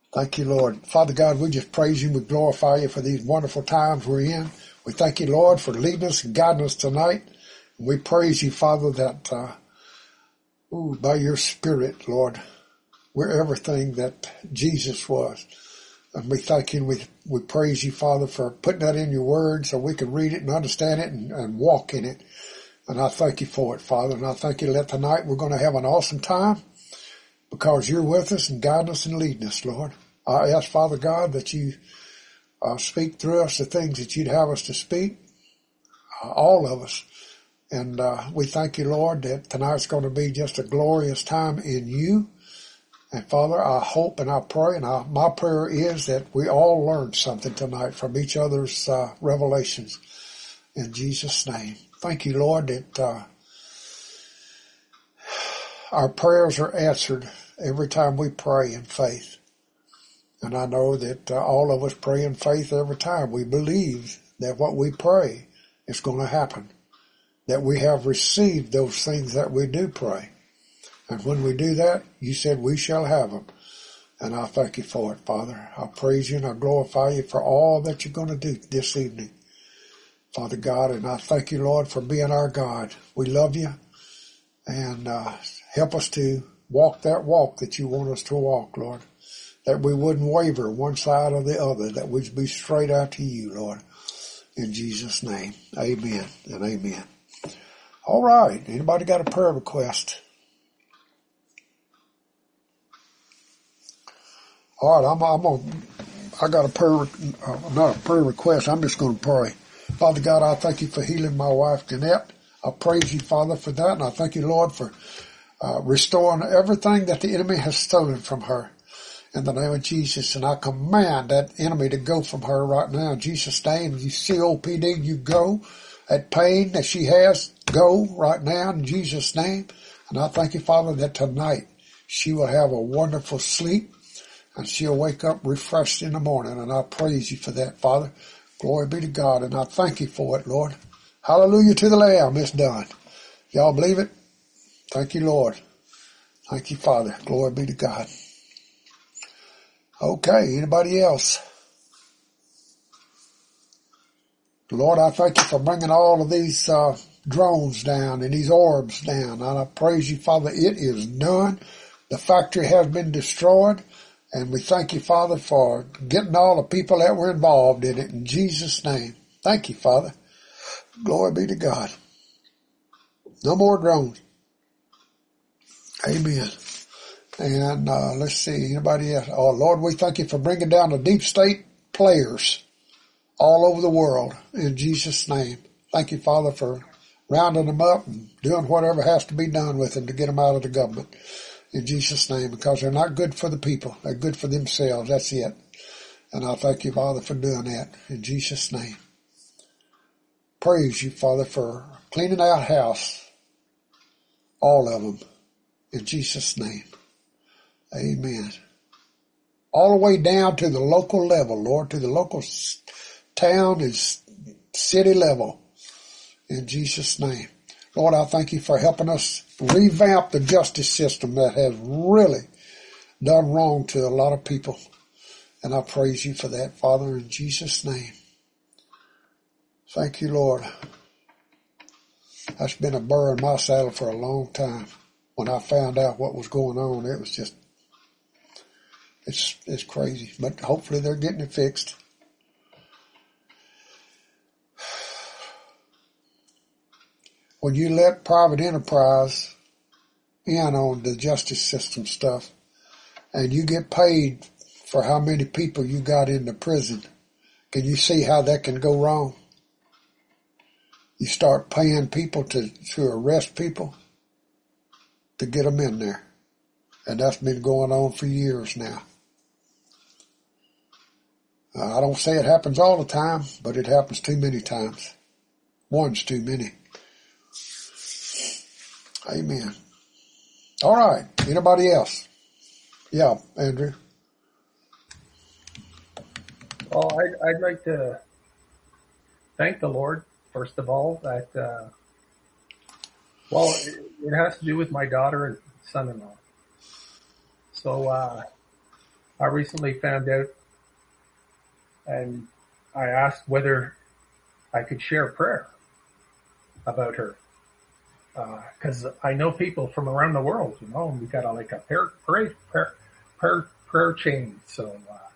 Thank you, Lord. Father God, we just praise you. We glorify you for these wonderful times we're in. We thank you, Lord, for leading us and guiding us tonight. We praise you, Father, that by your Spirit, Lord, we're everything that Jesus was. And we thank you and we praise you, Father, for putting that in your word so we can read it and understand it and walk in it. And I thank you for it, Father. And I thank you that tonight we're going to have an awesome time because you're with us and guiding us and leading us, Lord. I ask, Father God, that you speak through us the things that you'd have us to speak, all of us. And we thank you, Lord, that tonight's going to be just a glorious time in you. And Father, I hope and I pray, and my prayer is that we all learn something tonight from each other's revelations. In Jesus' name. Thank you, Lord, that our prayers are answered every time we pray in faith. And I know that all of us pray in faith every time. We believe that what we pray is going to happen, that we have received those things that we do pray. And when we do that, you said we shall have them. And I thank you for it, Father. I praise you and I glorify you for all that you're going to do this evening, Father God. And I thank you, Lord, for being our God. We love you. And help us to walk that walk that you want us to walk, Lord. That we wouldn't waver one side or the other, that we'd be straight out to you, Lord. In Jesus' name, amen and amen. All right, anybody got a prayer request? All right, I got a prayer, not a prayer request, I'm just going to pray. Father God, I thank you for healing my wife, Jeanette. I praise you, Father, for that, and I thank you, Lord, for restoring everything that the enemy has stolen from her. In the name of Jesus, and I command that enemy to go from her right now. In Jesus' name, you COPD, you go. That pain that she has, go right now in Jesus' name. And I thank you, Father, that tonight she will have a wonderful sleep and she'll wake up refreshed in the morning. And I praise you for that, Father. Glory be to God. And I thank you for it, Lord. Hallelujah to the Lamb. It's done. Y'all believe it? Thank you, Lord. Thank you, Father. Glory be to God. Okay, anybody else? Lord, I thank you for bringing all of these drones down and these orbs down. And I praise you, Father, it is done. The factory has been destroyed. And we thank you, Father, for getting all the people that were involved in it in Jesus' name. Thank you, Father. Glory be to God. No more drones. Amen. And let's see, anybody else? Oh, Lord, we thank you for bringing down the deep state players all over the world in Jesus' name. Thank you, Father, for rounding them up and doing whatever has to be done with them to get them out of the government in Jesus' name, because they're not good for the people. They're good for themselves. That's it. And I thank you, Father, for doing that in Jesus' name. Praise you, Father, for cleaning our house, all of them, in Jesus' name. Amen. All the way down to the local level, Lord, to the local town and city level. In Jesus' name. Lord, I thank you for helping us revamp the justice system that has really done wrong to a lot of people. And I praise you for that, Father, in Jesus' name. Thank you, Lord. That's been a burr in my saddle for a long time. When I found out what was going on, it was just It's crazy, but hopefully they're getting it fixed. When you let private enterprise in on the justice system stuff, and you get paid for how many people you got in the prison, can you see how that can go wrong? You start paying people to arrest people to get them in there. And that's been going on for years now. I don't say it happens all the time, but it happens too many times. One's too many. Amen. All right. Anybody else? Yeah, Andrew. Well, I'd like to thank the Lord, first of all, that, it has to do with my daughter and son-in-law. So, I recently found out, and I asked whether I could share prayer about her. Cause I know people from around the world, and we got like a prayer chain. So,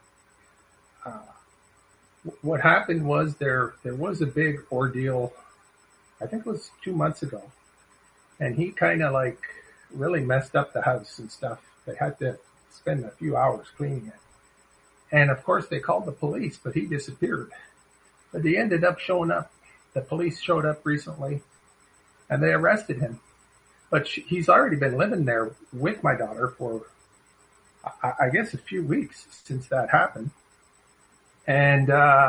what happened was there was a big ordeal. I think it was 2 months ago, and he kind of like really messed up the house and stuff. They had to spend a few hours cleaning it. And of course they called the police, but he disappeared. But he ended up showing up. The police showed up recently and they arrested him. But he's already been living there with my daughter for, I guess, a few weeks since that happened. And,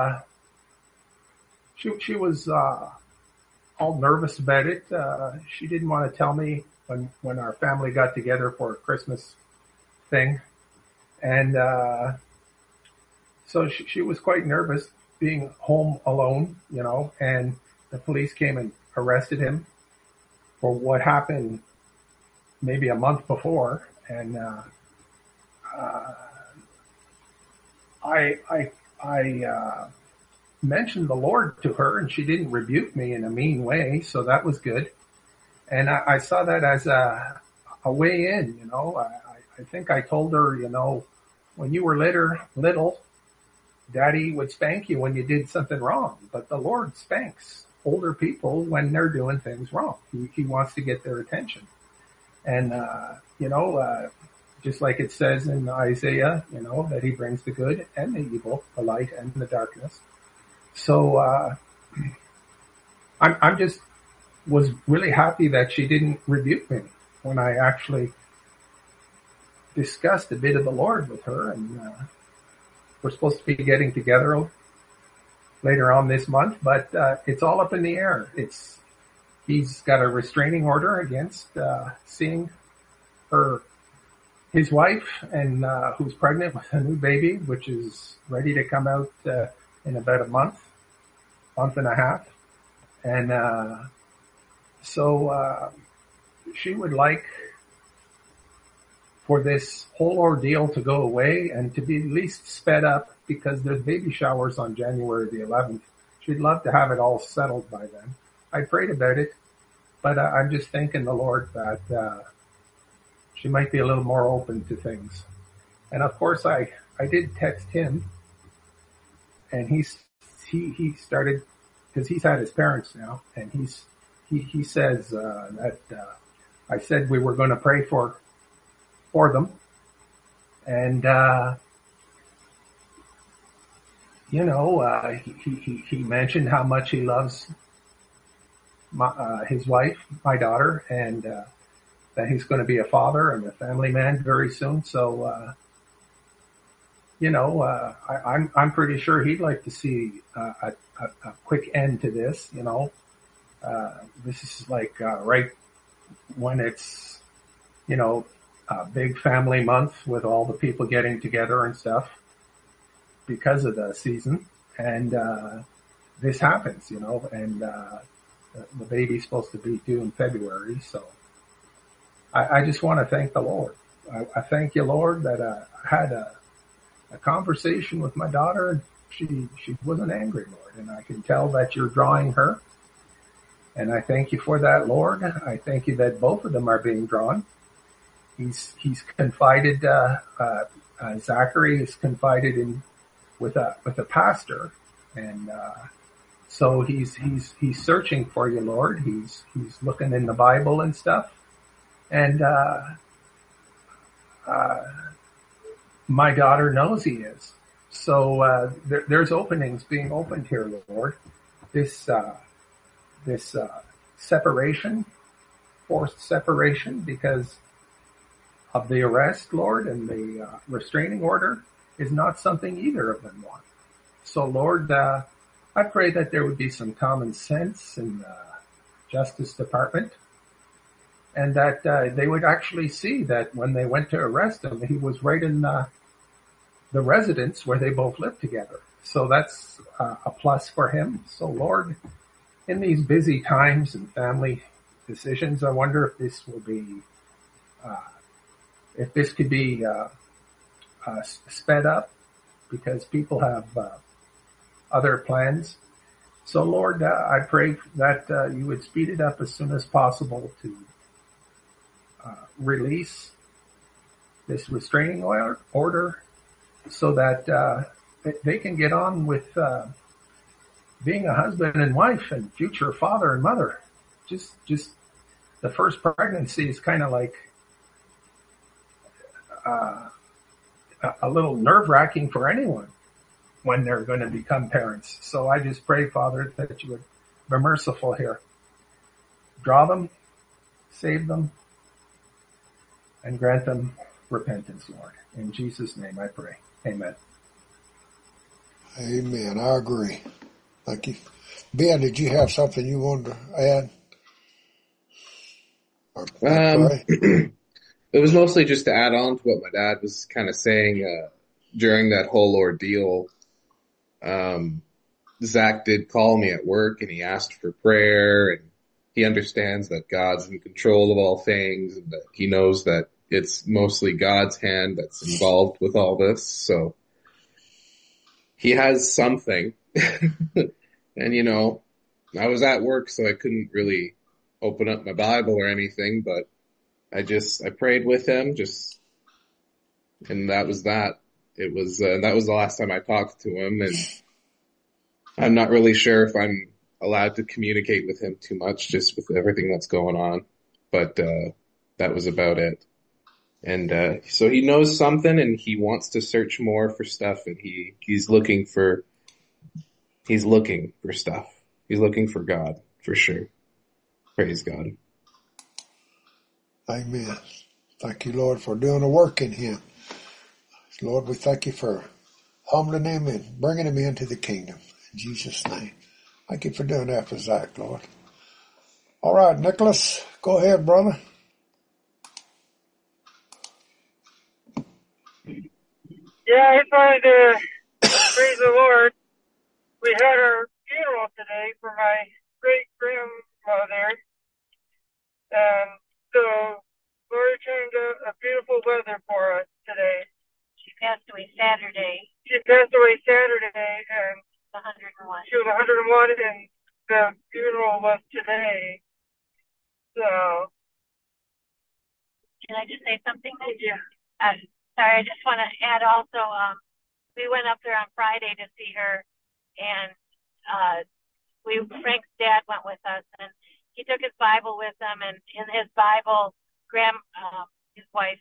she was, all nervous about it. She didn't want to tell me when our family got together for a Christmas thing. And, so she was quite nervous being home alone, and the police came and arrested him for what happened maybe a month before. And, I mentioned the Lord to her and she didn't rebuke me in a mean way. So that was good. And I saw that as a way in, I think I told her, when you were little, Daddy would spank you when you did something wrong, but the Lord spanks older people when they're doing things wrong. He wants to get their attention. And, just like it says in Isaiah, that he brings the good and the evil, the light and the darkness. So, I'm just was really happy that she didn't rebuke me when I actually discussed a bit of the Lord with her. And, we're supposed to be getting together later on this month, but, it's all up in the air. He's got a restraining order against, seeing his wife and, who's pregnant with a new baby, which is ready to come out, in about a month and a half. And, so, she would like for this whole ordeal to go away and to be at least sped up because there's baby showers on January the 11th. She'd love to have it all settled by then. I prayed about it, but I'm just thanking the Lord that, she might be a little more open to things. And of course I did text him and he started, cause he's had his parents now and he says, that, I said we were going to pray for them. And, he mentioned how much he loves his wife, my daughter, and, that he's going to be a father and a family man very soon. So, I'm pretty sure he'd like to see, a quick end to this, this is like, right when it's, a big family month with all the people getting together and stuff because of the season. And, this happens, and, the baby's supposed to be due in February. So I just want to thank the Lord. I thank you, Lord, that I had a conversation with my daughter. She wasn't angry, Lord, and I can tell that you're drawing her. And I thank you for that, Lord. I thank you that both of them are being drawn. He's confided, Zachary is confided in with a pastor. And, so he's searching for you, Lord. He's looking in the Bible and stuff. And, my daughter knows he is. So, there's openings being opened here, Lord. This separation, forced separation because of the arrest, Lord, and the restraining order is not something either of them want. So, Lord, I pray that there would be some common sense in the Justice Department and that they would actually see that when they went to arrest him, he was right in the residence where they both lived together. So that's a plus for him. So, Lord, in these busy times and family decisions, I wonder if this will be, if this could be sped up because people have other plans. So, Lord, I pray that you would speed it up as soon as possible to release this restraining order so that they can get on with being a husband and wife and future father and mother. Just the first pregnancy is kind of like a little nerve-wracking for anyone when they're going to become parents. So I just pray, Father, that you would be merciful here. Draw them, save them, and grant them repentance, Lord. In Jesus' name I pray. Amen. Amen. I agree. Thank you. Ben, did you have something you wanted to add? It was mostly just to add on to what my dad was kind of saying during that whole ordeal. Zach did call me at work and he asked for prayer, and he understands that God's in control of all things and that he knows that it's mostly God's hand that's involved with all this. So he has something. And, you know, I was at work, so I couldn't really open up my Bible or anything, but I prayed with him and that was that. It was, that was the last time I talked to him, and I'm not really sure if I'm allowed to communicate with him too much just with everything that's going on, but, that was about it. And, so he knows something and he wants to search more for stuff, and he's looking for stuff. He's looking for God, for sure. Praise God. Amen. Thank you, Lord, for doing the work in him. Lord, we thank you for humbling him and bringing him into the kingdom. In Jesus' name. Thank you for doing that for Zach, Lord. All right, Nicholas, go ahead, brother. Yeah, I just wanted to praise the Lord. We had our funeral today for my great-grandmother, and so Lord turned a beautiful weather for us today. She passed away Saturday. She passed away Saturday, and 101. she was 101, and the funeral was today. So, Can I just say something? yeah. Sorry, I just want to add also, we went up there on Friday to see her, and Frank's dad went with us, and he took his Bible with him, and in his Bible, his wife,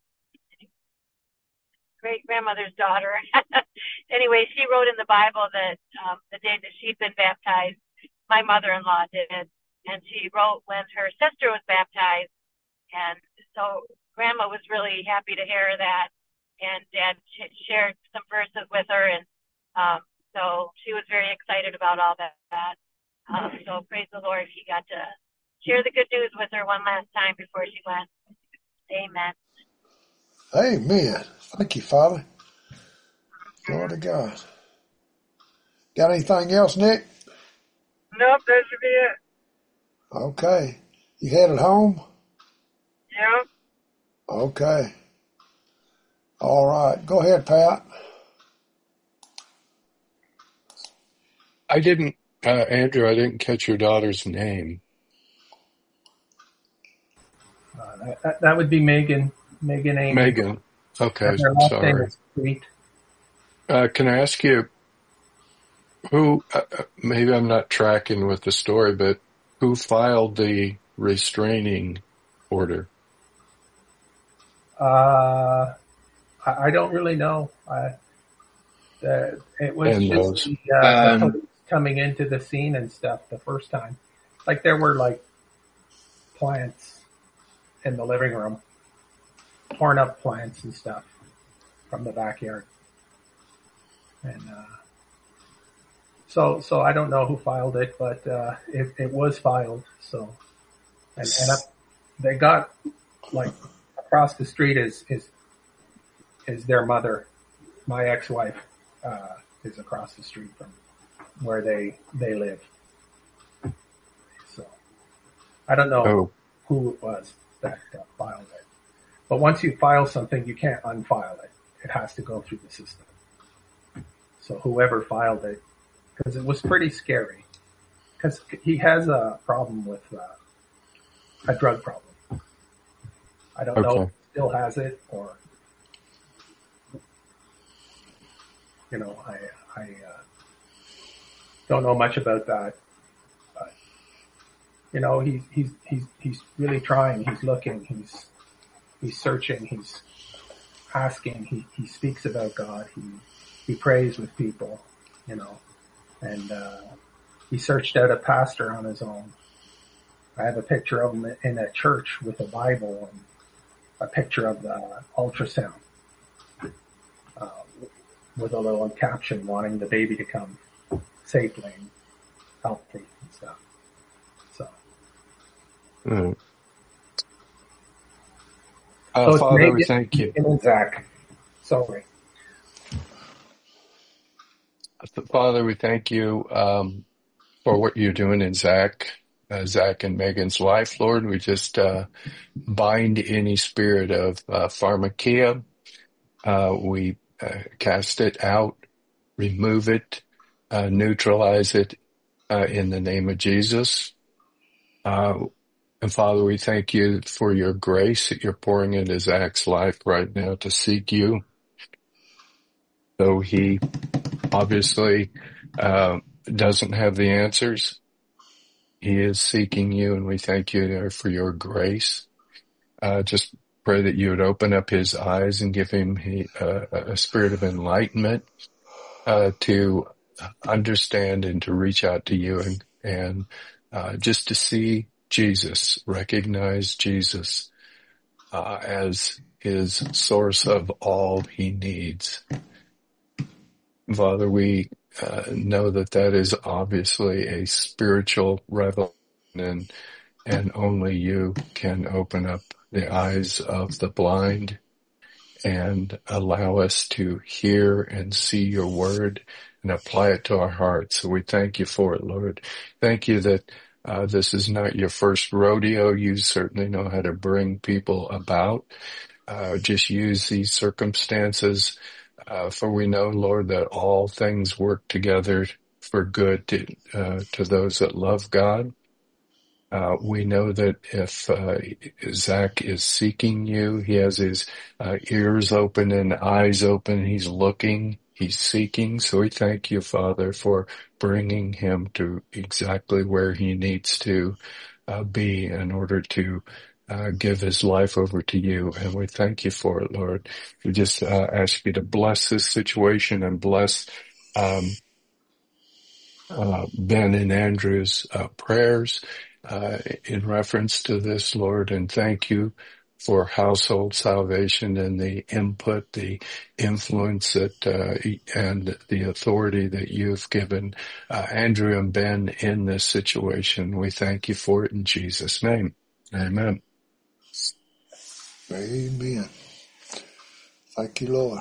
great-grandmother's daughter, anyway, she wrote in the Bible that the day that she'd been baptized, my mother-in-law did, and she wrote when her sister was baptized, and so Grandma was really happy to hear that, and Dad shared some verses with her, and so she was very excited about all that. So praise the Lord, he got to share the good news with her one last time before she went. Amen. Amen. Thank you, Father. Glory to God. Got anything else, Nick? Nope, that should be it. Okay. You headed home? Yeah. Okay. All right. Go ahead, Pat. Andrew, I didn't catch your daughter's name. That would be Megan Amy. Megan. Okay, And her last name sorry. is Sweet. Can I ask you who, maybe I'm not tracking with the story, but who filed the restraining order? I don't really know. It was And just those. the police coming into the scene and stuff the first time. Like there were like plants in the living room, torn up plants and stuff from the backyard. And so I don't know who filed it, but it was filed. So and they got like across the street is their mother. My ex-wife is across the street from where they live. So I don't know who it was that filed it. But once you file something, you can't unfile it. it has to go through the system. So whoever filed it, because it was pretty scary, because he has a problem with a drug problem. I don't know if he still has it, or I don't know much about that. But he's really trying. He's looking. He's searching. He's asking. He speaks about God. He prays with people. And he searched out a pastor on his own. I have a picture of him in a church with a Bible and a picture of the ultrasound with a little caption wanting the baby to come safely and healthy and stuff. So, so Father, we thank you. Zach. Sorry. Father, we thank you for what you're doing in Zach and Megan's life, Lord. We just bind any spirit of pharmakia. We cast it out, remove it, neutralize it in the name of Jesus. And Father, we thank you for your grace that you're pouring into Zach's life right now to seek you. Though he obviously doesn't have the answers, he is seeking you, and we thank you there for your grace. Just pray that you would open up his eyes and give him a spirit of enlightenment to understand and to reach out to you and just to see Jesus, recognize Jesus as his source of all he needs. Father, we know that is obviously a spiritual revelation, and only you can open up the eyes of the blind and allow us to hear and see your word and apply it to our hearts. So we thank you for it, Lord. Thank you that this is not your first rodeo. You certainly know how to bring people about. Just use these circumstances, for we know, Lord, that all things work together for good to those that love God. We know that if Zach is seeking you, he has his ears open and eyes open. He's looking, he's seeking. So we thank you, Father, for bringing him to exactly where he needs to be in order to give his life over to you. And we thank you for it, Lord. We just ask you to bless this situation and bless Ben and Andrew's prayers in reference to this, Lord, and thank you for household salvation and the input, the influence that and the authority that you've given Andrew and Ben in this situation. We thank you for it in Jesus' name. Amen. Amen. Thank you, Lord.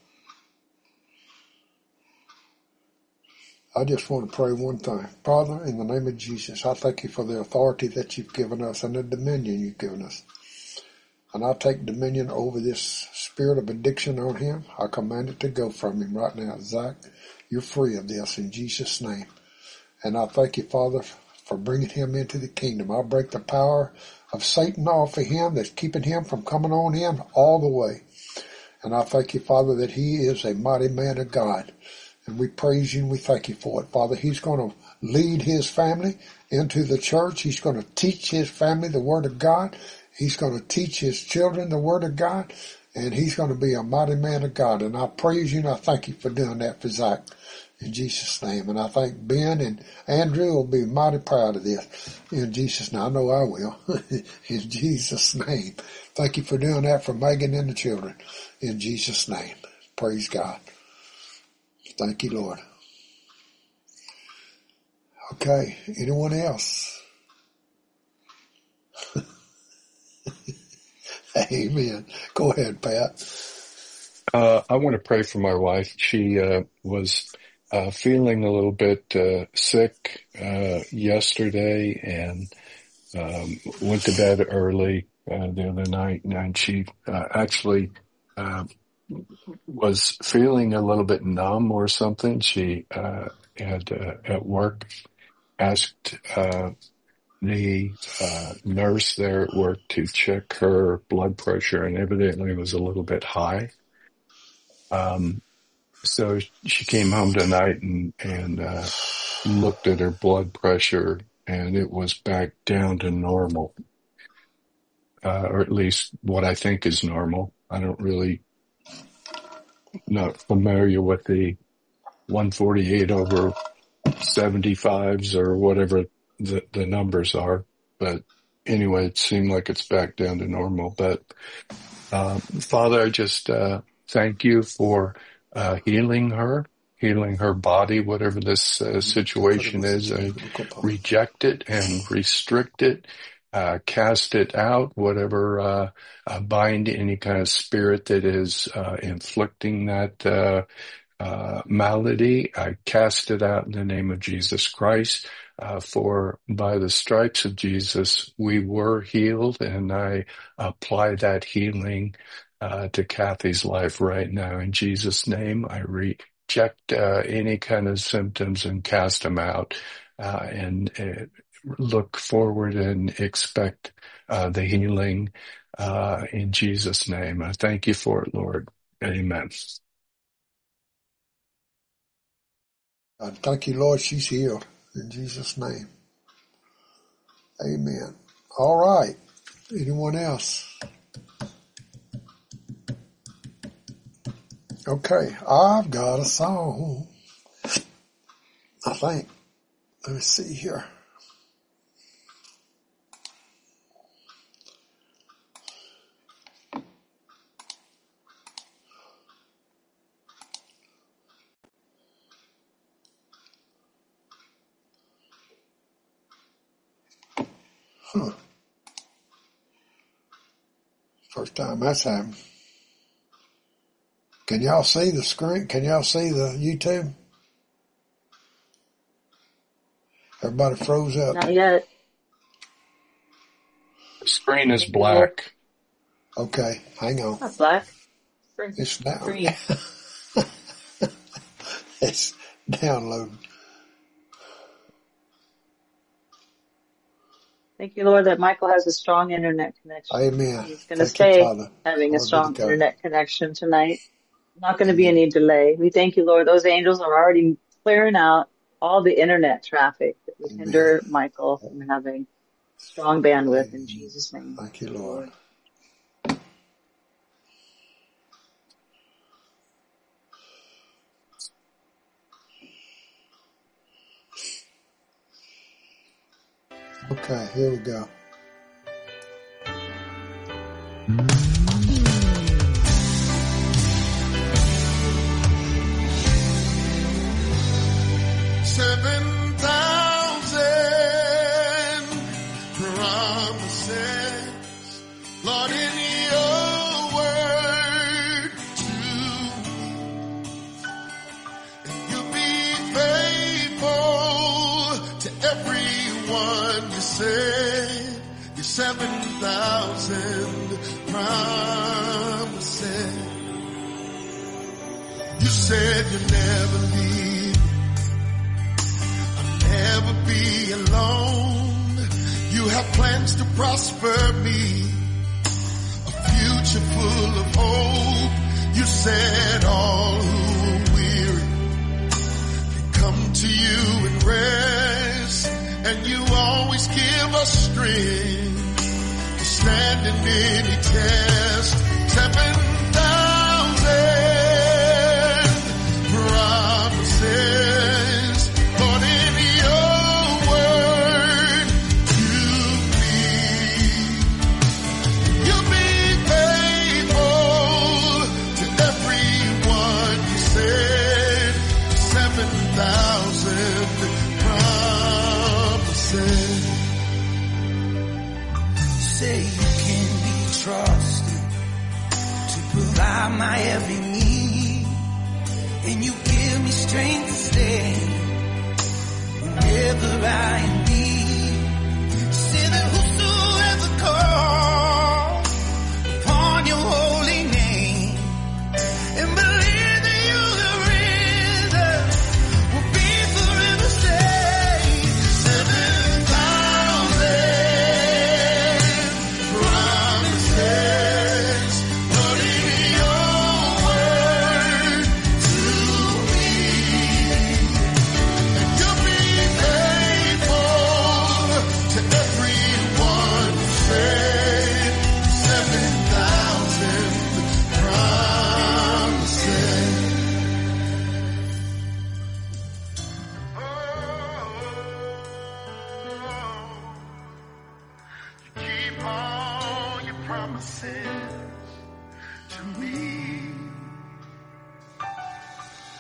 I just want to pray one thing. Father, in the name of Jesus, I thank you for the authority that you've given us and the dominion you've given us. And I take dominion over this spirit of addiction on him. I command it to go from him right now. Zach, you're free of this in Jesus' name. And I thank you, Father, for bringing him into the kingdom. I break the power of Satan off of him that's keeping him from coming on him all the way. And I thank you, Father, that he is a mighty man of God. And we praise you and we thank you for it. Father, he's going to lead his family into the church. He's going to teach his family the Word of God. He's going to teach his children the Word of God. And he's going to be a mighty man of God. And I praise you and I thank you for doing that for Zach in Jesus' name. And I think Ben and Andrew will be mighty proud of this in Jesus' name. I know I will. In Jesus' name. Thank you for doing that for Megan and the children in Jesus' name. Praise God. Thank you, Lord. Okay, anyone else? Amen. Go ahead, Pat. I want to pray for my wife. She was feeling a little bit sick yesterday and went to bed early the other night, and she actually was feeling a little bit numb or something. She had at work asked the nurse there at work to check her blood pressure, and evidently it was a little bit high. So she came home tonight and looked at her blood pressure, and it was back down to normal, or at least what I think is normal. I don't really not familiar with the 148 over 75s or whatever the numbers are, but anyway, it seemed like it's back down to normal. But Father, I just thank you for healing her body, whatever this situation is. I reject it and restrict it, cast it out, whatever, bind any kind of spirit that is inflicting that malady. I cast it out in the name of Jesus Christ. For by the stripes of Jesus, we were healed, and I apply that healing to Kathy's life right now. In Jesus' name, I reject any kind of symptoms and cast them out, and look forward and expect the healing in Jesus' name. I thank you for it, Lord. Amen. Thank you, Lord. She's healed in Jesus' name. Amen. All right. Anyone else? Okay. I've got a song, I think. Let me see here. First time that's happened. Can y'all see the screen? Can y'all see the YouTube? Everybody froze up. Not yet. The screen is black. Okay, hang on. Not black. It's down. Green. It's downloading. Thank you, Lord, that Michael has a strong internet connection. Amen. He's going to Thank stay you, Father. having a Glory strong to God. internet connection tonight. Not going to be any delay. We thank you, Lord. Those angels are already clearing out all the internet traffic that would hinder Michael from having strong bandwidth in Jesus' name. Thank you, Lord. Okay, here we go. Lord, in your word too, and you'll be faithful to everyone you said. Your 7,000 promises. You said you'll never leave, I'll never be alone. You have plans to prosper me, future full of hope. You said all who are weary can come to you and rest, and you always give us strength to stand in any test. 7,000 promises, Lord, in your word to me. You'll be to everyone you said. 7,000 promises. Say you can be trusted to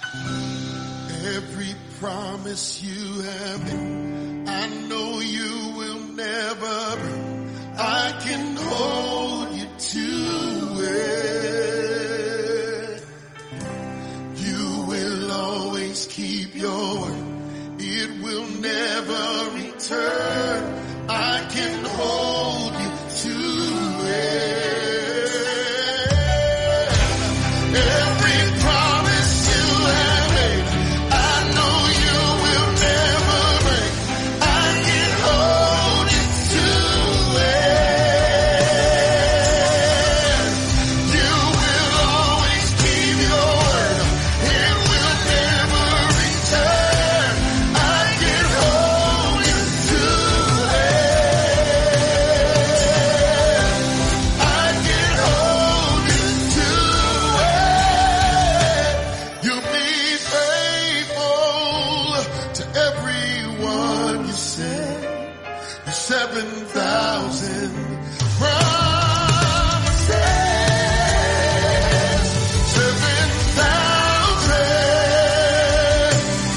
Every promise you have made, I know you will never break. I can hold you to it. You will always keep your word. It will never return. I can hold you to it. Every promise you have made, I know you will never break. I can hold you to it. You will always keep your word. It will never return. I can hold you to it. I can hold you to it. You'll be faithful to everyone you send. Your 7,000 promises. 7,000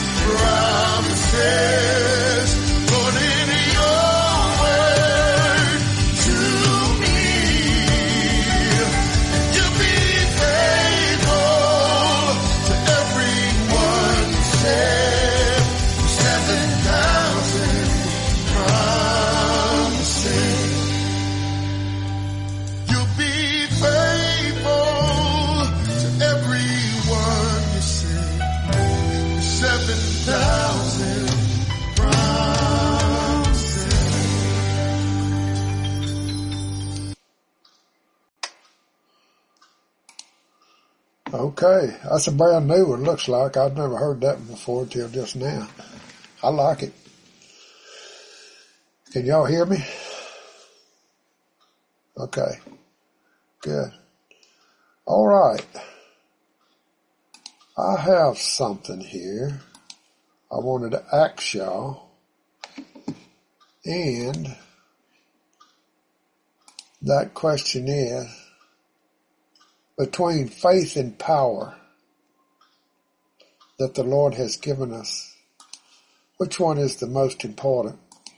promises. Lord, in your word to me. You'll be faithful to everyone you said. 7,000 promises. You'll be faithful to everyone you said. 7,000 promises. Okay, that's a brand new one, looks like. I've never heard that one before till just now. I like it. Can y'all hear me? Okay, good. All right. I have something here I wanted to ask y'all, and that question is, between faith and power that the Lord has given us, which one is the most important?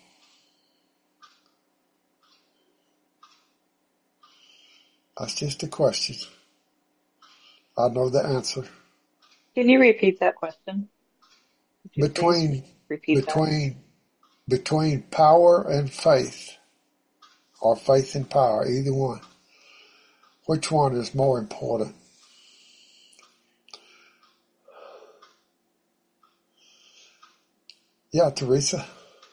That's just a question. I know the answer. Can you repeat that question? Could you please Between repeat that? between power and faith, or faith and power, either one. Which one is more important? Yeah, Teresa.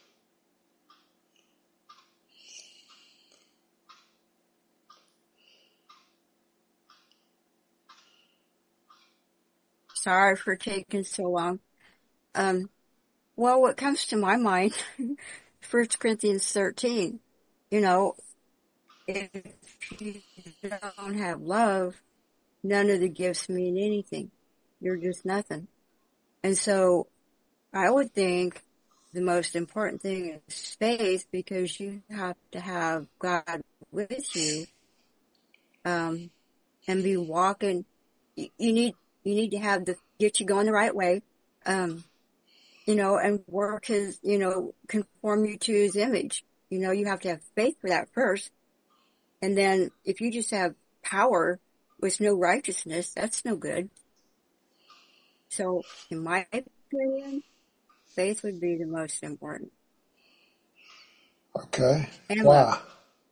Sorry for taking so long. Well, what comes to my mind, 1 Corinthians 13, you know, if you don't have love, none of the gifts mean anything. You're just nothing. And so I would think the most important thing is faith, because you have to have God with you, and be walking. You need to have get you going the right way, you know, and work his, you know, conform you to his image. You know, you have to have faith for that first. And then if you just have power with no righteousness, that's no good. So in my opinion, faith would be the most important. Okay. And Why? love.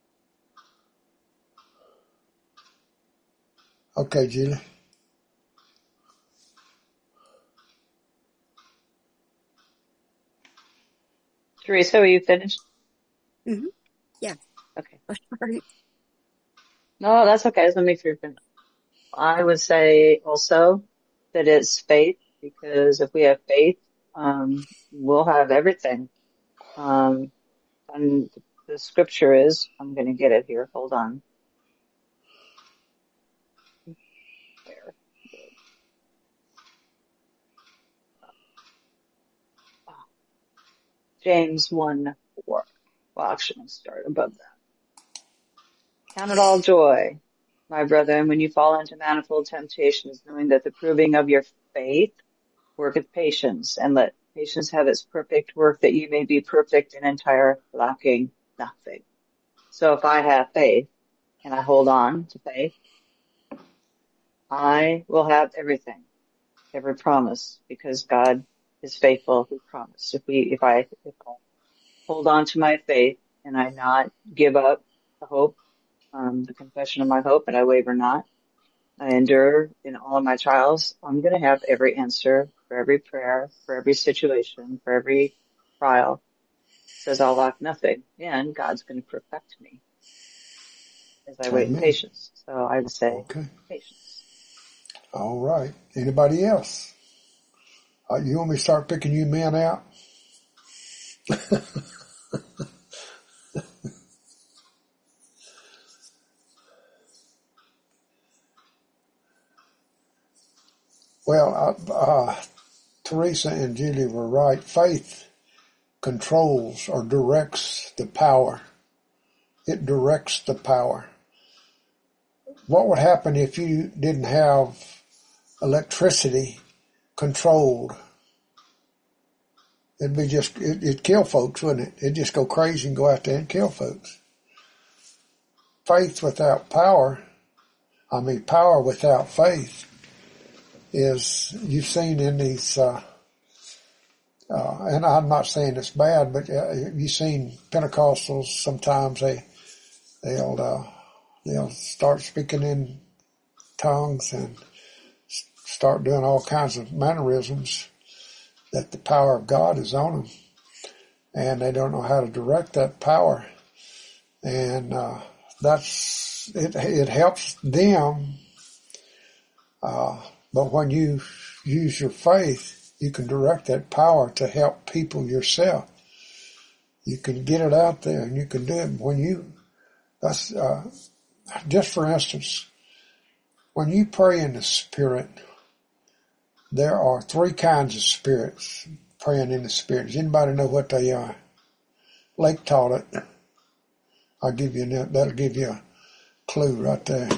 Okay, Julie. Teresa, are you finished? Mm-hmm. Yeah. Okay. Sorry. No, that's okay. Just let me make sure you're finished. I would say also that it's faith, because if we have faith, we'll have everything. And the scripture is, I'm going to get it here. Hold on. Where? James 1:4. Well, actually, I'll start above that. Count it all joy, my brethren, when you fall into manifold temptations, knowing that the proving of your faith worketh patience, and let patience have its perfect work, that you may be perfect and entire, lacking nothing. So if I have faith and I hold on to faith, I will have everything, every promise, because God is faithful who promised. If I hold on to my faith and I not give up the hope, the confession of my hope, and I waver not, I endure in all of my trials, I'm going to have every answer for every prayer, for every situation, for every trial. It says I'll lack nothing, and God's going to perfect me as I wait in Amen. patience. So I would say Okay. patience. All right. Anybody else? You want me to start picking you men out? Well, Teresa and Julie were right. Faith controls or directs the power. It directs the power. What would happen if you didn't have electricity controlled? It'd kill folks, wouldn't it? It'd just go crazy and go out there and kill folks. Faith without power, power without faith is, you've seen in these, and I'm not saying it's bad, but you've seen Pentecostals, sometimes they'll start speaking in tongues and start doing all kinds of mannerisms that the power of God is on them, and they don't know how to direct that power, and it helps them, but when you use your faith, you can direct that power to help people yourself. You can get it out there, and you can do it just for instance, when you pray in the Spirit, there are 3 kinds of spirits praying in the Spirit. Does anybody know what they are? Lake taught it. That'll give you a clue right there.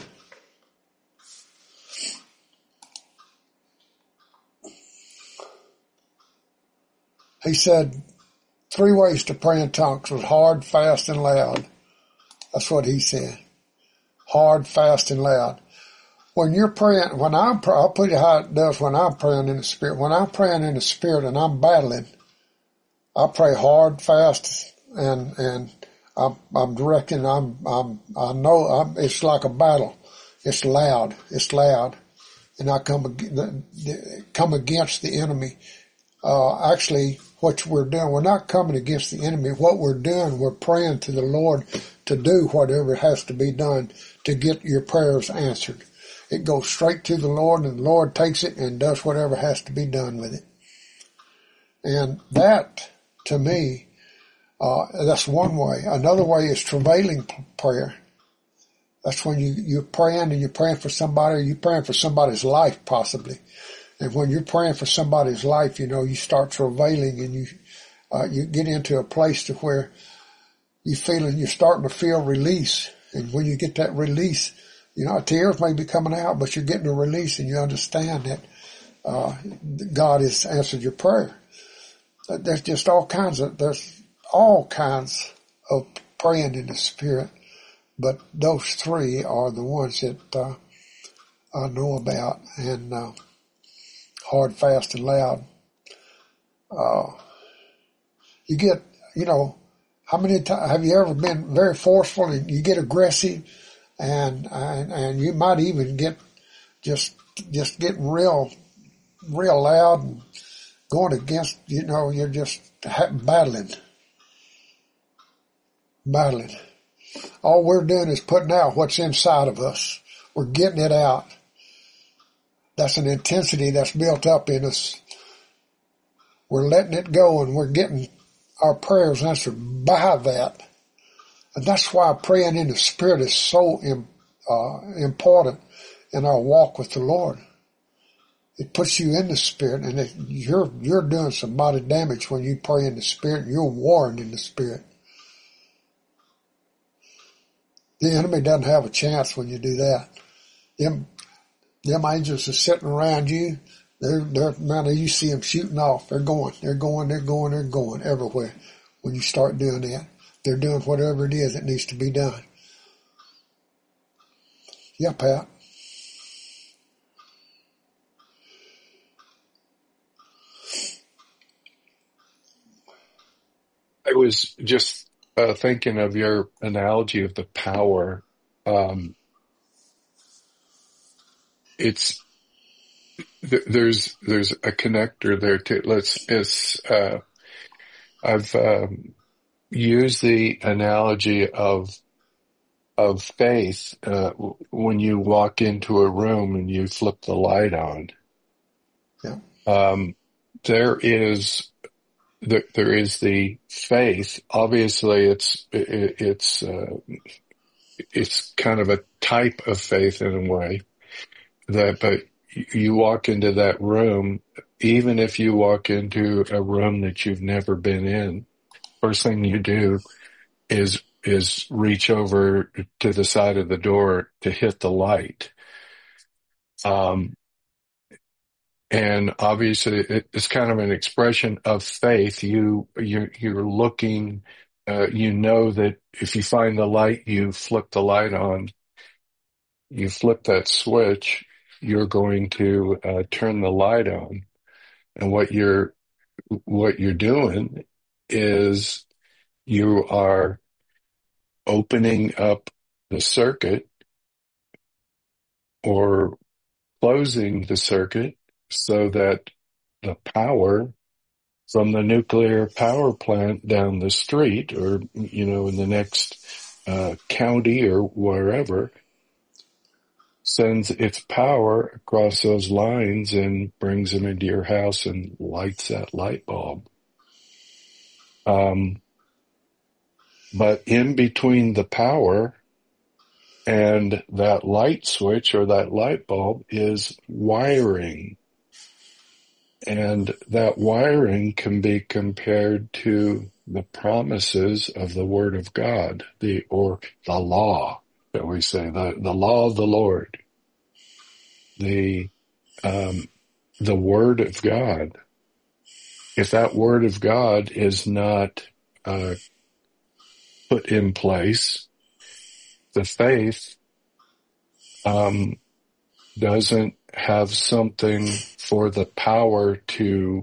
He said 3 ways to pray in tongues was hard, fast, and loud. That's what he said. Hard, fast, and loud. When you're praying, I'll put you how it does when I'm praying in the Spirit. When I'm praying in the Spirit and I'm battling, I pray hard, fast, and I'm directing. I know it's like a battle. It's loud, and I come against the enemy. Actually, what we're doing, we're not coming against the enemy. What we're doing, we're praying to the Lord to do whatever has to be done to get your prayers answered. It goes straight to the Lord, and the Lord takes it and does whatever has to be done with it. And that, to me, that's one way. Another way is travailing prayer. That's when you're praying and you're praying for somebody, or you're praying for somebody's life possibly. And when you're praying for somebody's life, you start travailing, and you get into a place to where you're starting to feel release. And when you get that release, tears may be coming out, but you're getting a release, and you understand that God has answered your prayer. There's all kinds of praying in the Spirit, but those 3 are the ones that I know about, and hard, fast, and loud. You get, how many times have you ever been very forceful and you get aggressive, and you might even get just getting real loud and going against, you're just battling. All we're doing is putting out what's inside of us. We're getting it out. That's an intensity that's built up in us. We're letting it go, and we're getting our prayers answered by that. And that's why praying in the Spirit is so important in our walk with the Lord. It puts you in the Spirit, and you're doing some body damage when you pray in the Spirit. You're warring in the Spirit. The enemy doesn't have a chance when you do that. Them angels are sitting around you, Man, you see them shooting off. They're going everywhere. When you start doing that, they're doing whatever it is that needs to be done. Yeah, Pat. I was just thinking of your analogy of the power. There's a connector there too. I've used the analogy of faith when you walk into a room and you flip the light on. Yeah. There is the faith. Obviously, it's kind of a type of faith in a way but you walk into that room, even if you walk into a room that you've never been in, first thing you do is reach over to the side of the door to hit the light. And obviously it's kind of an expression of faith. You're looking, you know that if you find the light, you flip the light on, you flip that switch, you're going to turn the light on. And what you're doing is you are opening up the circuit or closing the circuit so that the power from the nuclear power plant down the street or, in the next county or wherever sends its power across those lines and brings them into your house and lights that light bulb. But in between the power and that light switch or that light bulb is wiring. And that wiring can be compared to the promises of the Word of God, or the law that we say, the law of the Lord, the Word of God. If that Word of God is not put in place, the faith doesn't have something for the power to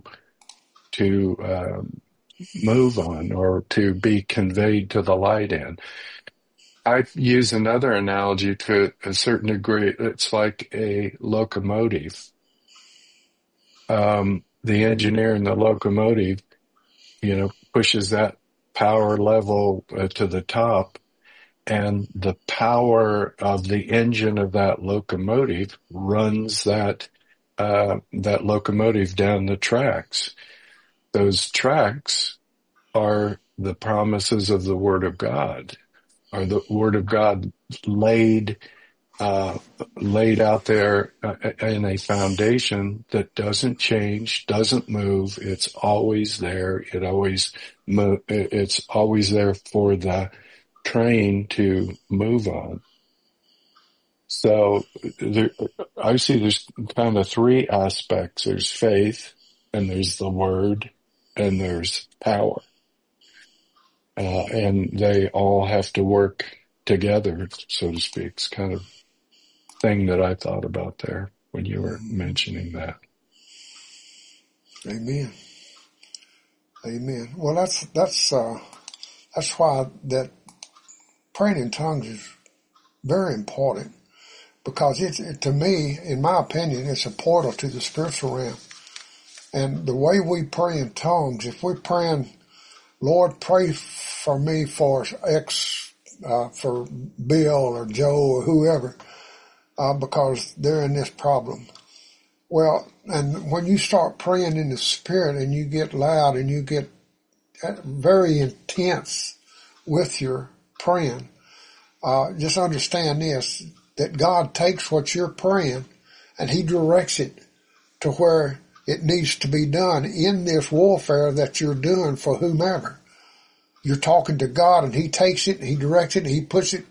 move on or to be conveyed to the light in. I use another analogy to a certain degree. It's like a locomotive. The engineer in the locomotive, pushes that power level to the top, and the power of the engine of that locomotive runs that locomotive down the tracks. Those tracks are the promises of the Word of God, are the Word of God laid out there in a foundation that doesn't change, doesn't move. It's always there. It's always there for the train to move on. So I see there's kind of three aspects. There's faith, and there's the Word, and there's power. And they all have to work together, so to speak. It's kind of thing that I thought about there when you were mentioning that. Amen. Amen. Well, that's why that praying in tongues is very important, because it to me, in my opinion, it's a portal to the spiritual realm. And the way we pray in tongues, if we're praying, Lord, pray for me for X, for Bill or Joe or whoever, because they're in this problem. Well, and when you start praying in the Spirit and you get loud and you get very intense with your praying, just understand this, that God takes what you're praying and He directs it to where it needs to be done in this warfare that you're doing for whomever. You're talking to God, and He takes it and He directs it and He puts it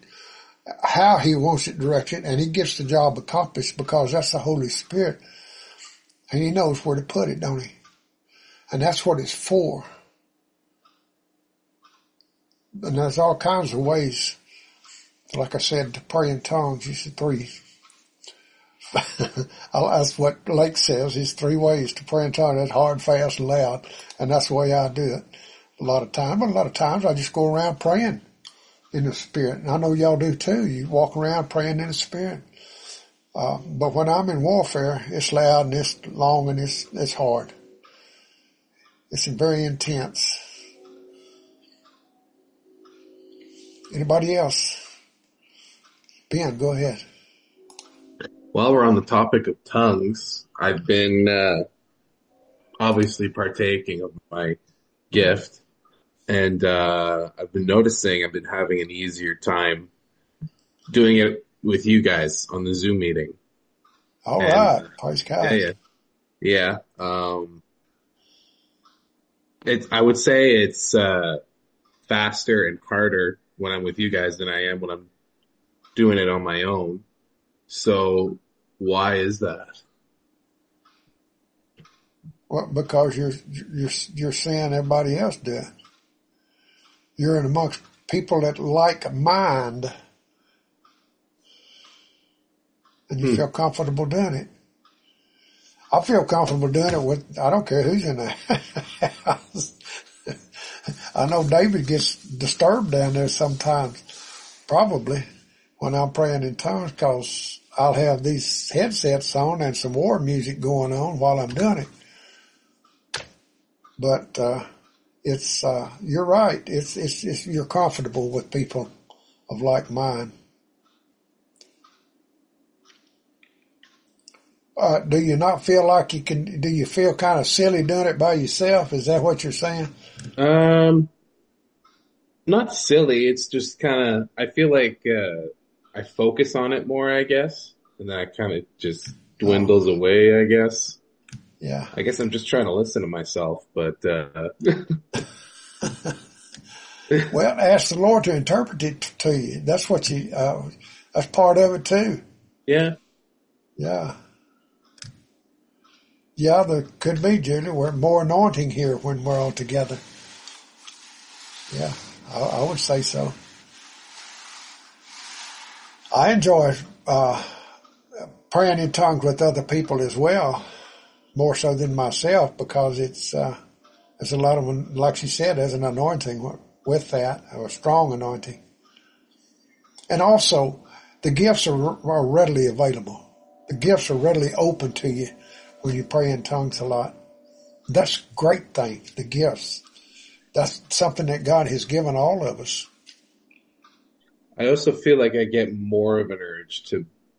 how He wants it directed, and He gets the job accomplished, because that's the Holy Spirit. And he knows where to put it, don't he? And that's what it's for. And there's all kinds of ways, like I said, to pray in tongues. You said three. That's what Lake says. It's 3 ways to pray in tongues. That's hard, fast, and loud. And that's the way I do it. A lot of times I just go around praying in the Spirit. And I know y'all do too. You walk around praying in the Spirit. But when I'm in warfare, it's loud and it's long and it's hard. It's very intense. Anybody else? Ben, go ahead. While we're on the topic of tongues, I've been obviously partaking of my gift, and I've been noticing I've been having an easier time doing it with you guys on the Zoom meeting. All right. Praise God. Yeah. I would say it's faster and harder when I'm with you guys than I am when I'm doing it on my own. So why is that? Well, because you're seeing everybody else do it. You're in amongst people that like mind, and you feel comfortable doing it. I feel comfortable doing it with, I don't care who's in the house. I know David gets disturbed down there sometimes, probably, when I'm praying in tongues, because I'll have these headsets on and some war music going on while I'm doing it. But you're right. It's you're comfortable with people of like mind. Do you not feel like you can? Do you feel kind of silly doing it by yourself? Is that what you're saying? Not silly. It's just kind of, I feel like I focus on it more, I guess, and then I kind of just dwindles away, I guess. Yeah. I guess I'm just trying to listen to myself, but well, ask the Lord to interpret it to you. That's what that's part of it too. Yeah. Yeah. Yeah, there could be, Julie. We're more anointing here when we're all together. Yeah, I would say so. I enjoy praying in tongues with other people as well, more so than myself, because there's a lot of, like she said, there's an anointing with that, a strong anointing. And also, the gifts are readily available. The gifts are readily open to you when you pray in tongues a lot. That's a great thing, the gifts. That's something that God has given all of us. I also feel like I get more of an urge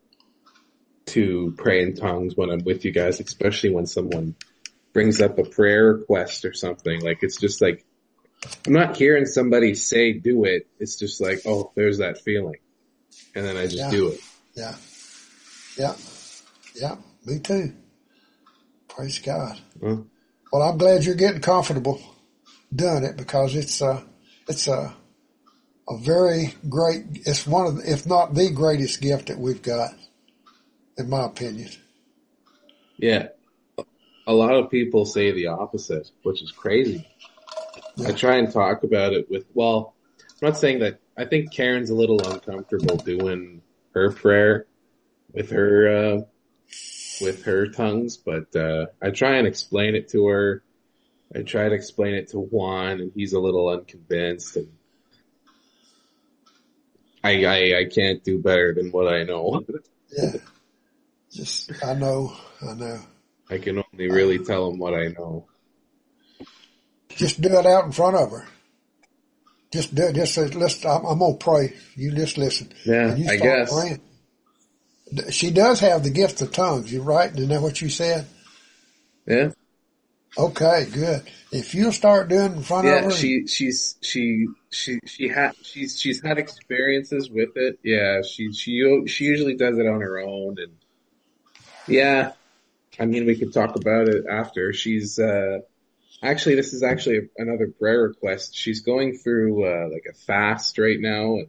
to pray in tongues when I'm with you guys, especially when someone brings up a prayer request or something. Like, it's just like, I'm not hearing somebody say do it. It's just like, oh, there's that feeling. And then I just do it. Yeah. Yeah. Yeah. Me too. Praise God. Well, I'm glad you're getting comfortable doing it, because it's a very great, it's one of the, if not the greatest gift that we've got, in my opinion. Yeah. A lot of people say the opposite, which is crazy. Yeah. I try and talk about it I'm not saying that, I think Karen's a little uncomfortable doing her prayer with her tongues, but I try and explain it to her. I try to explain it to Juan, and he's a little unconvinced, and I can't do better than what I know. Yeah. I know. I can only really tell him what I know. Just do it out in front of her. Just do it. Just say, listen, I'm going to pray. You just listen. Yeah, and you I guess. Praying. She does have the gift of tongues. You're right. Isn't that what you said? Yeah. Okay, good. If you'll start doing it in front of her. She's had experiences with it. Yeah, she usually does it on her own, and yeah, I mean, we could talk about it after. She's actually, this is actually another prayer request. She's going through like a fast right now.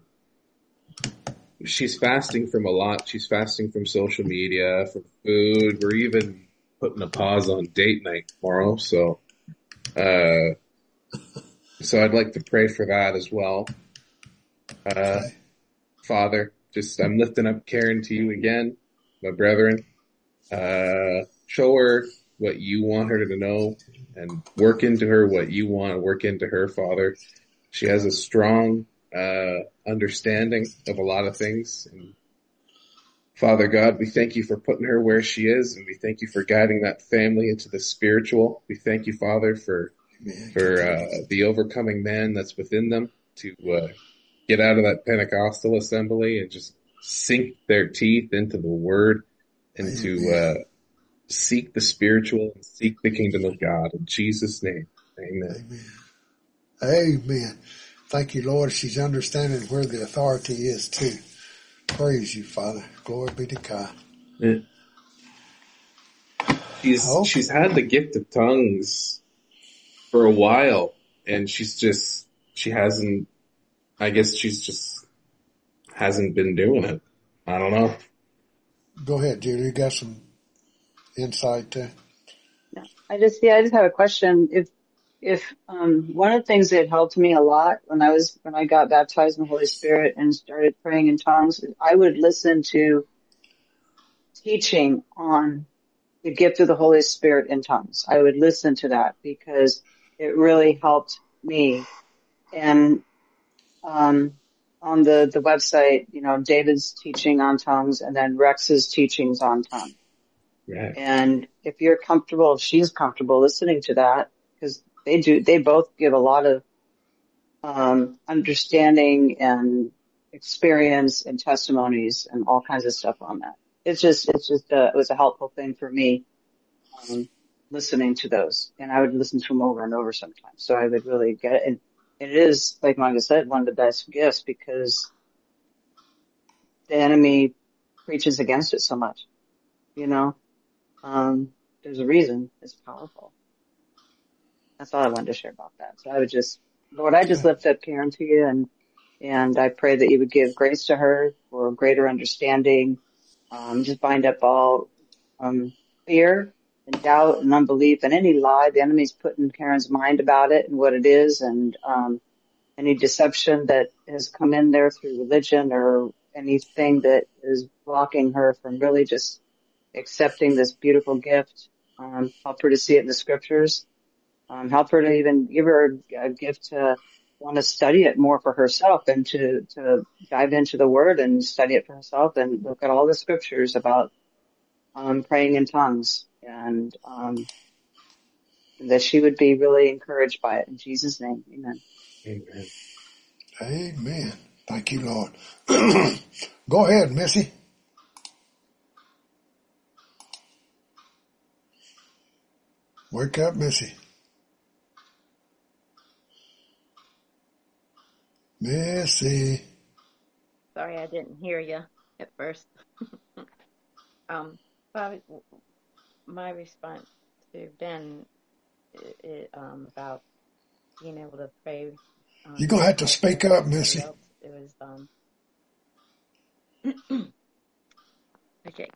She's fasting from a lot. She's fasting from social media, from food. We're even putting a pause on date night tomorrow. So I'd like to pray for that as well. Okay. Father, I'm lifting up Karen to you again, my brethren. Show her what you want her to know and work into her what you want to work into her, Father. She has a strong understanding of a lot of things. And Father God, we thank you for putting her where she is, and we thank you for guiding that family into the spiritual. We thank you, Father, for the overcoming man that's within them to get out of that Pentecostal assembly and just sink their teeth into the Word and to seek the spiritual and seek the kingdom of God. In Jesus' name, amen. Amen. Thank you, Lord. She's understanding where the authority is too. Praise you, Father. Glory be to God. Yeah. She's had the gift of tongues for a while, and she hasn't been doing it. I don't know. Go ahead, Judy. You got some insight there? No, I just have a question. If one of the things that helped me a lot when I got baptized in the Holy Spirit and started praying in tongues, I would listen to teaching on the gift of the Holy Spirit in tongues. I would listen to that because it really helped me. And on the website, David's teaching on tongues and then Rex's teachings on tongues. Right. And if she's comfortable listening to that, because they both give a lot of understanding and experience and testimonies and all kinds of stuff on that. It was a helpful thing for me listening to those, and I would listen to them over and over sometimes. So I would really get it. And it is, like Monica said, one of the best gifts because the enemy preaches against it so much. There's a reason it's powerful. That's all I wanted to share about that. So I would Lord, I just lift up Karen to you and I pray that you would give grace to her for greater understanding. Just bind up all, fear and doubt and unbelief and any lie the enemy's put in Karen's mind about it and what it is and, any deception that has come in there through religion or anything that is blocking her from really just accepting this beautiful gift. Help her to see it in the scriptures. Help her to even give her a gift to want to study it more for herself and to dive into the word and study it for herself and look at all the scriptures about, praying in tongues and, that she would be really encouraged by it in Jesus' name. Amen. Amen. Amen. Thank you, Lord. Go ahead, Missy. Wake up, Missy. Missy. Sorry, I didn't hear you at first. Bobby, my response to Ben about being able to pray. You're going to have to speak up, Missy. It was, okay.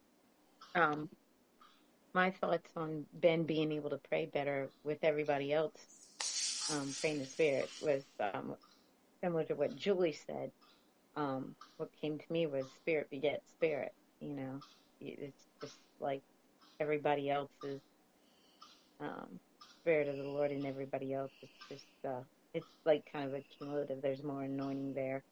My thoughts on Ben being able to pray better with everybody else, praying the Spirit was, similar to what Julie said. What came to me was spirit begets spirit, it's just like everybody else's, Spirit of the Lord in everybody else. It's just, it's like kind of a cumulative. There's more anointing there.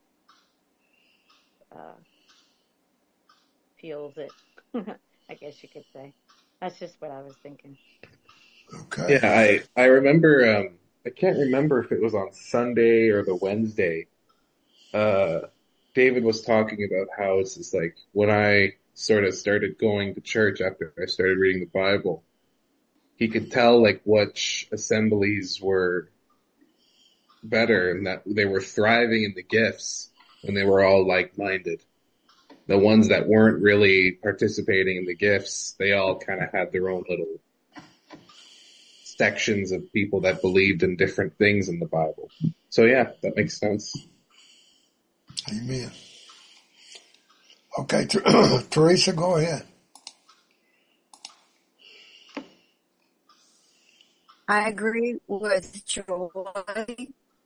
Feels it, I guess you could say. That's just what I was thinking. Okay. Yeah, I remember, I can't remember if it was on Sunday or the Wednesday. David was talking about how it's just like when I sort of started going to church after I started reading the Bible, he could tell like which assemblies were better and that they were thriving in the gifts when they were all like-minded. The ones that weren't really participating in the gifts, they all kind of had their own little sections of people that believed in different things in the Bible. So yeah, that makes sense. Amen. Okay, Teresa, go ahead. I agree with Joy.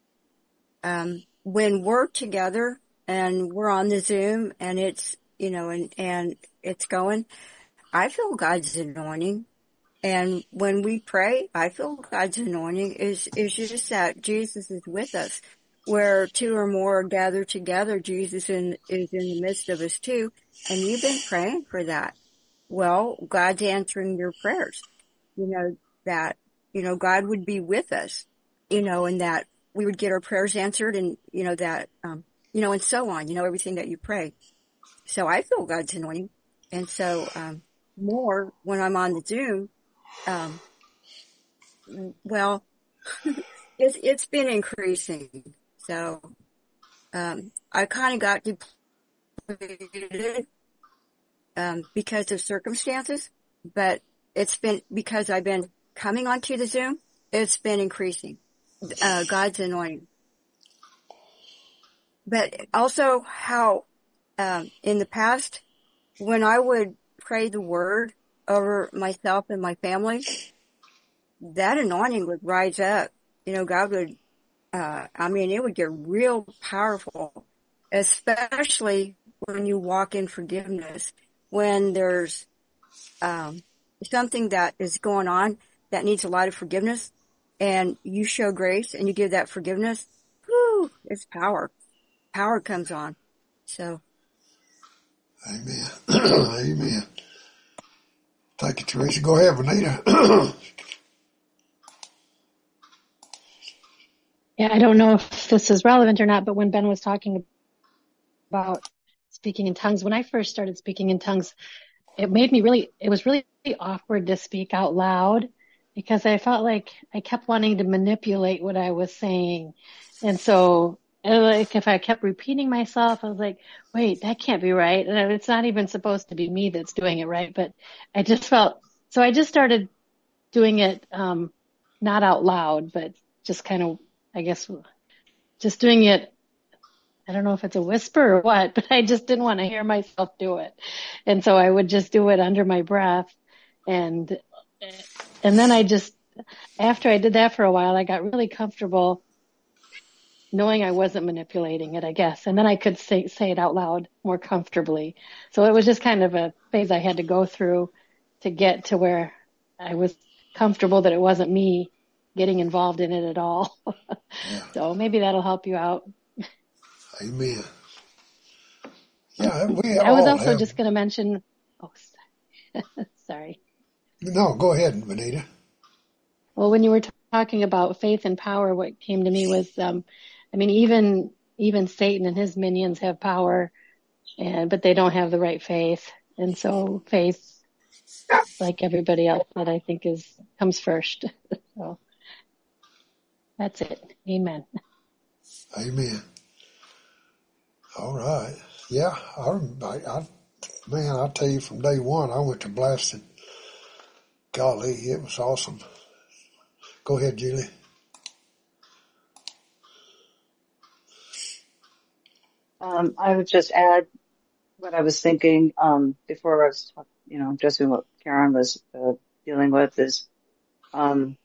When we're together and we're on the Zoom and it's, and it's going, I feel God's anointing. And when we pray, I feel God's anointing is just that Jesus is with us. Where two or more are gathered together, Jesus is in the midst of us too. And you've been praying for that. Well, God's answering your prayers. That, God would be with us, and that we would get our prayers answered and, that, and so on, everything that you pray. So I feel God's anointing. And so, more when I'm on the Zoom, well, it's been increasing. So, I kind of got depleted, because of circumstances, but it's been because I've been coming onto the Zoom, it's been increasing, God's anointing. But also how, in the past, when I would pray the word over myself and my family, that anointing would rise up. God would, it would get real powerful, especially when you walk in forgiveness, when there's, something that is going on that needs a lot of forgiveness and you show grace and you give that forgiveness, whoo, it's power. Power comes on. So. Amen. Amen. Thank you, Teresa. Go ahead, Vanita. Yeah, I don't know if this is relevant or not, but when Ben was talking about speaking in tongues, when I first started speaking in tongues, it was really awkward to speak out loud because I felt like I kept wanting to manipulate what I was saying. And so, like, if I kept repeating myself, I was like, wait, that can't be right. And it's not even supposed to be me that's doing it right. But I just started doing it, not out loud, but just kind of, I guess, just doing it. I don't know if it's a whisper or what, but I just didn't want to hear myself do it. And so I would just do it under my breath. And then after I did that for a while, I got really comfortable knowing I wasn't manipulating it, I guess. And then I could say it out loud more comfortably. So it was just kind of a phase I had to go through to get to where I was comfortable that it wasn't me getting involved in it at all. Yeah. So maybe that'll help you out. Amen. Yeah, I was also just going to mention, sorry. No, go ahead, Vanita. Well, when you were talking about faith and power, what came to me was, even Satan and his minions have power, but they don't have the right faith. And so faith, like everybody else, that I think comes first. So that's it. Amen. Amen. All right. Yeah, I tell you, from day one, I went to blasting. Golly, it was awesome. Go ahead, Julie. I would just add what I was thinking, before I was, addressing what Karen was, dealing with is, I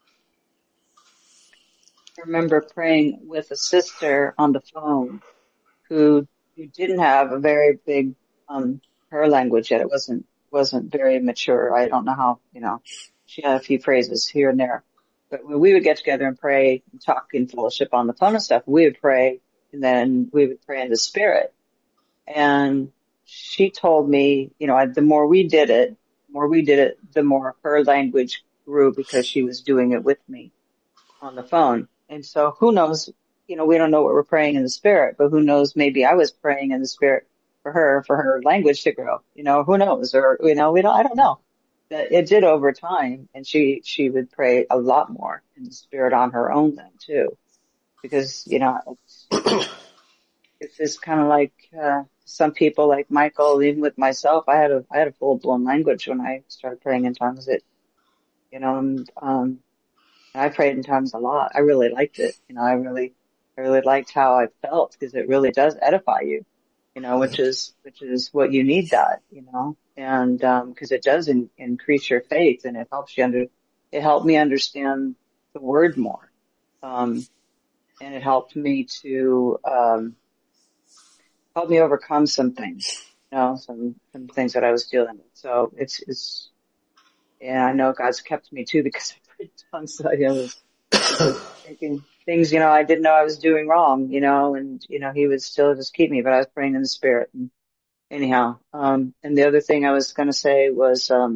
remember praying with a sister on the phone who didn't have a very big, her language yet. It wasn't very mature. I don't know how, she had a few phrases here and there. But when we would get together and pray and talk in fellowship on the phone and stuff, we would pray and then we would pray in the spirit. And she told me, the more we did it, the more her language grew because she was doing it with me on the phone. And so who knows, we don't know what we're praying in the spirit, but who knows, maybe I was praying in the spirit for her language to grow, who knows, or, I don't know. That it did over time, and she would pray a lot more in the spirit on her own then too, because, it's just kind of like, some people like Michael, even with myself, I had a full blown language when I started praying in tongues. I prayed in tongues a lot. I really liked it. I really liked how I felt because it really does edify you, which is what you need that, and, cause it does increase your faith and it helps you it helped me understand the word more. And it helped me to, help me overcome some things, some things that I was dealing with. So and I know God's kept me too because I prayed tongues. So I was thinking things, I didn't know I was doing wrong, and, he would still just keep me, but I was praying in the spirit. And anyhow, and the other thing I was going to say was, a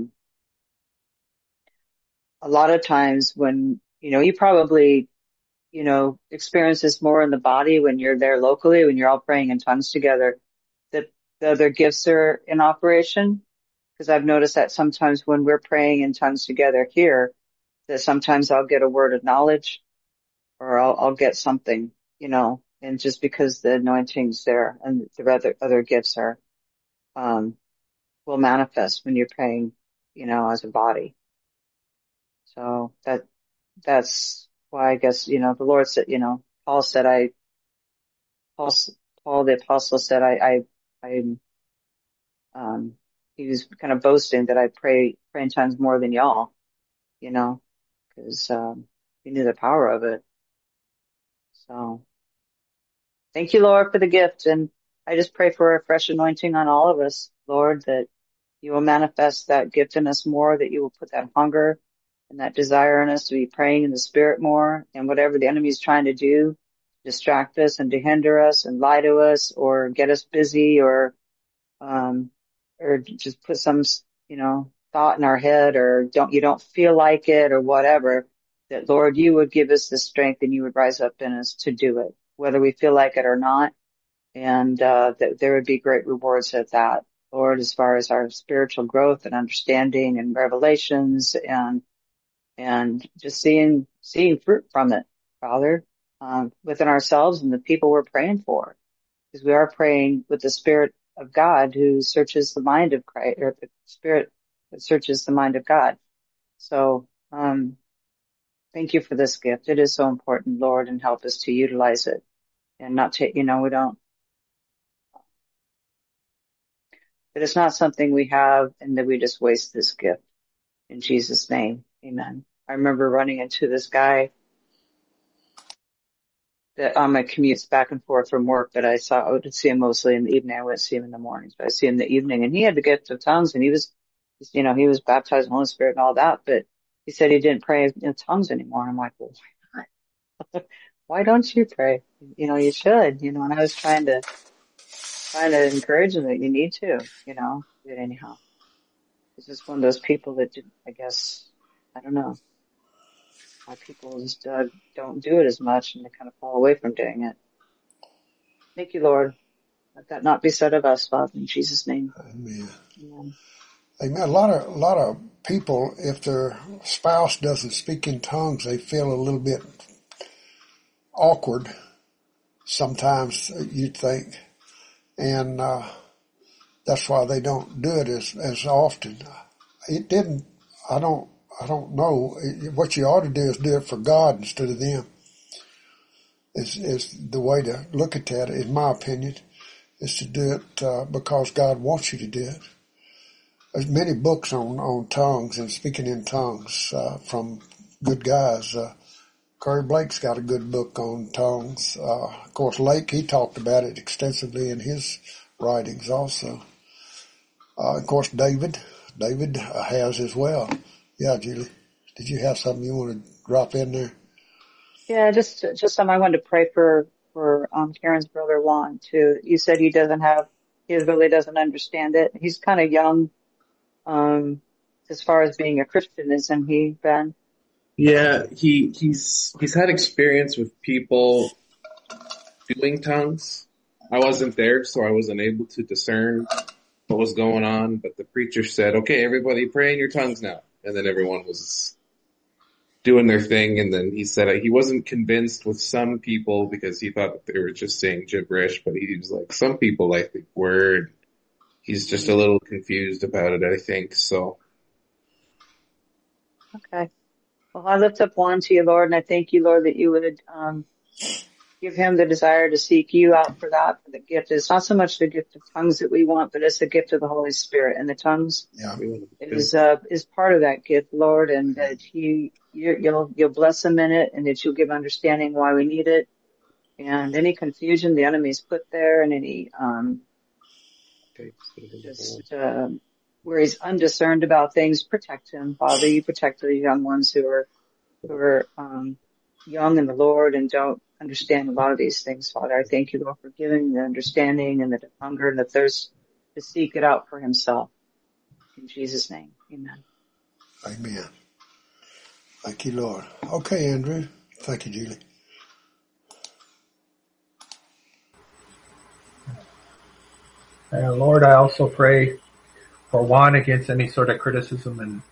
lot of times when, you probably, experience this more in the body when you're there locally, when you're all praying in tongues together, that the other gifts are in operation. Because I've noticed that sometimes when we're praying in tongues together here, that sometimes I'll get a word of knowledge or I'll get something, and just because the anointing's there and the other gifts are, will manifest when you're praying, as a body. So that's why I guess, the Lord said, Paul the apostle said, he was kind of boasting that I pray in tongues more than y'all, because, he knew the power of it. So thank you, Lord, for the gift. And I just pray for a fresh anointing on all of us, Lord, that you will manifest that gift in us more, that you will put that hunger and that desire in us to be praying in the spirit more, and whatever the enemy is trying to do, distract us and to hinder us and lie to us or get us busy or just put some, thought in our head or you don't feel like it or whatever, that Lord, you would give us the strength and you would rise up in us to do it, whether we feel like it or not. And, that there would be great rewards at that, Lord, as far as our spiritual growth and understanding and revelations and just seeing fruit from it, Father, within ourselves and the people we're praying for, because we are praying with the Spirit of God who searches the mind of Christ, or the Spirit that searches the mind of God. So, thank you for this gift. It is so important, Lord, and help us to utilize it and not take, we don't, that it's not something we have and that we just waste this gift. In Jesus' name, amen. I remember running into this guy that on my commutes back and forth from work that I would see him mostly in the evening. I wouldn't see him in the mornings, but I see him in the evening, and he had the gift of tongues, and he was baptized in the Holy Spirit and all that, but he said he didn't pray in tongues anymore. And I'm like, well, why not? Why don't you pray? You should, and I was trying to encourage him that you need to, but anyhow, he's just one of those people that I guess, I don't know, why people just don't do it as much and they kind of fall away from doing it. Thank you, Lord. Let that not be said of us, Father, in Jesus' name. Amen. Amen. Amen. A lot of people, if their spouse doesn't speak in tongues, they feel a little bit awkward sometimes, you'd think. And, that's why they don't do it as often. I don't know. What you ought to do is do it for God instead of them. Is the way to look at that, in my opinion, is to do it, because God wants you to do it. There's many books on tongues and speaking in tongues, from good guys. Curry Blake's got a good book on tongues. Of course, Lake, he talked about it extensively in his writings also. Of course, David has as well. Yeah, Julie, did you have something you want to drop in there? Yeah, just something I wanted to pray for Karen's brother Juan too. You said he really doesn't understand it. He's kind of young, as far as being a Christian, isn't he, Ben? Yeah, he's had experience with people doing tongues. I wasn't there, so I wasn't able to discern what was going on, but the preacher said, okay, everybody pray in your tongues now. And then everyone was doing their thing, and then he said he wasn't convinced with some people because he thought that they were just saying gibberish, but he was like, some people like the word. He's just a little confused about it, I think, so. Okay. Well, I lift up Juan to you, Lord, and I thank you, Lord, that you would give him the desire to seek you out for that, for the gift. It's not so much the gift of tongues that we want, but it's the gift of the Holy Spirit. And the tongues is part of that gift, Lord, and that you'll bless him in it, and that you'll give understanding why we need it. And any confusion the enemy's put there, and any where he's undiscerned about things, protect him, Father. You protect the young ones who are young in the Lord and don't understand a lot of these things, Father. I thank you, Lord, for giving the understanding and the hunger and the thirst to seek it out for himself. In Jesus' name, amen. Amen. Thank you, Lord. Okay, Andrew. Thank you, Julie. Lord, I also pray for Juan against any sort of criticism and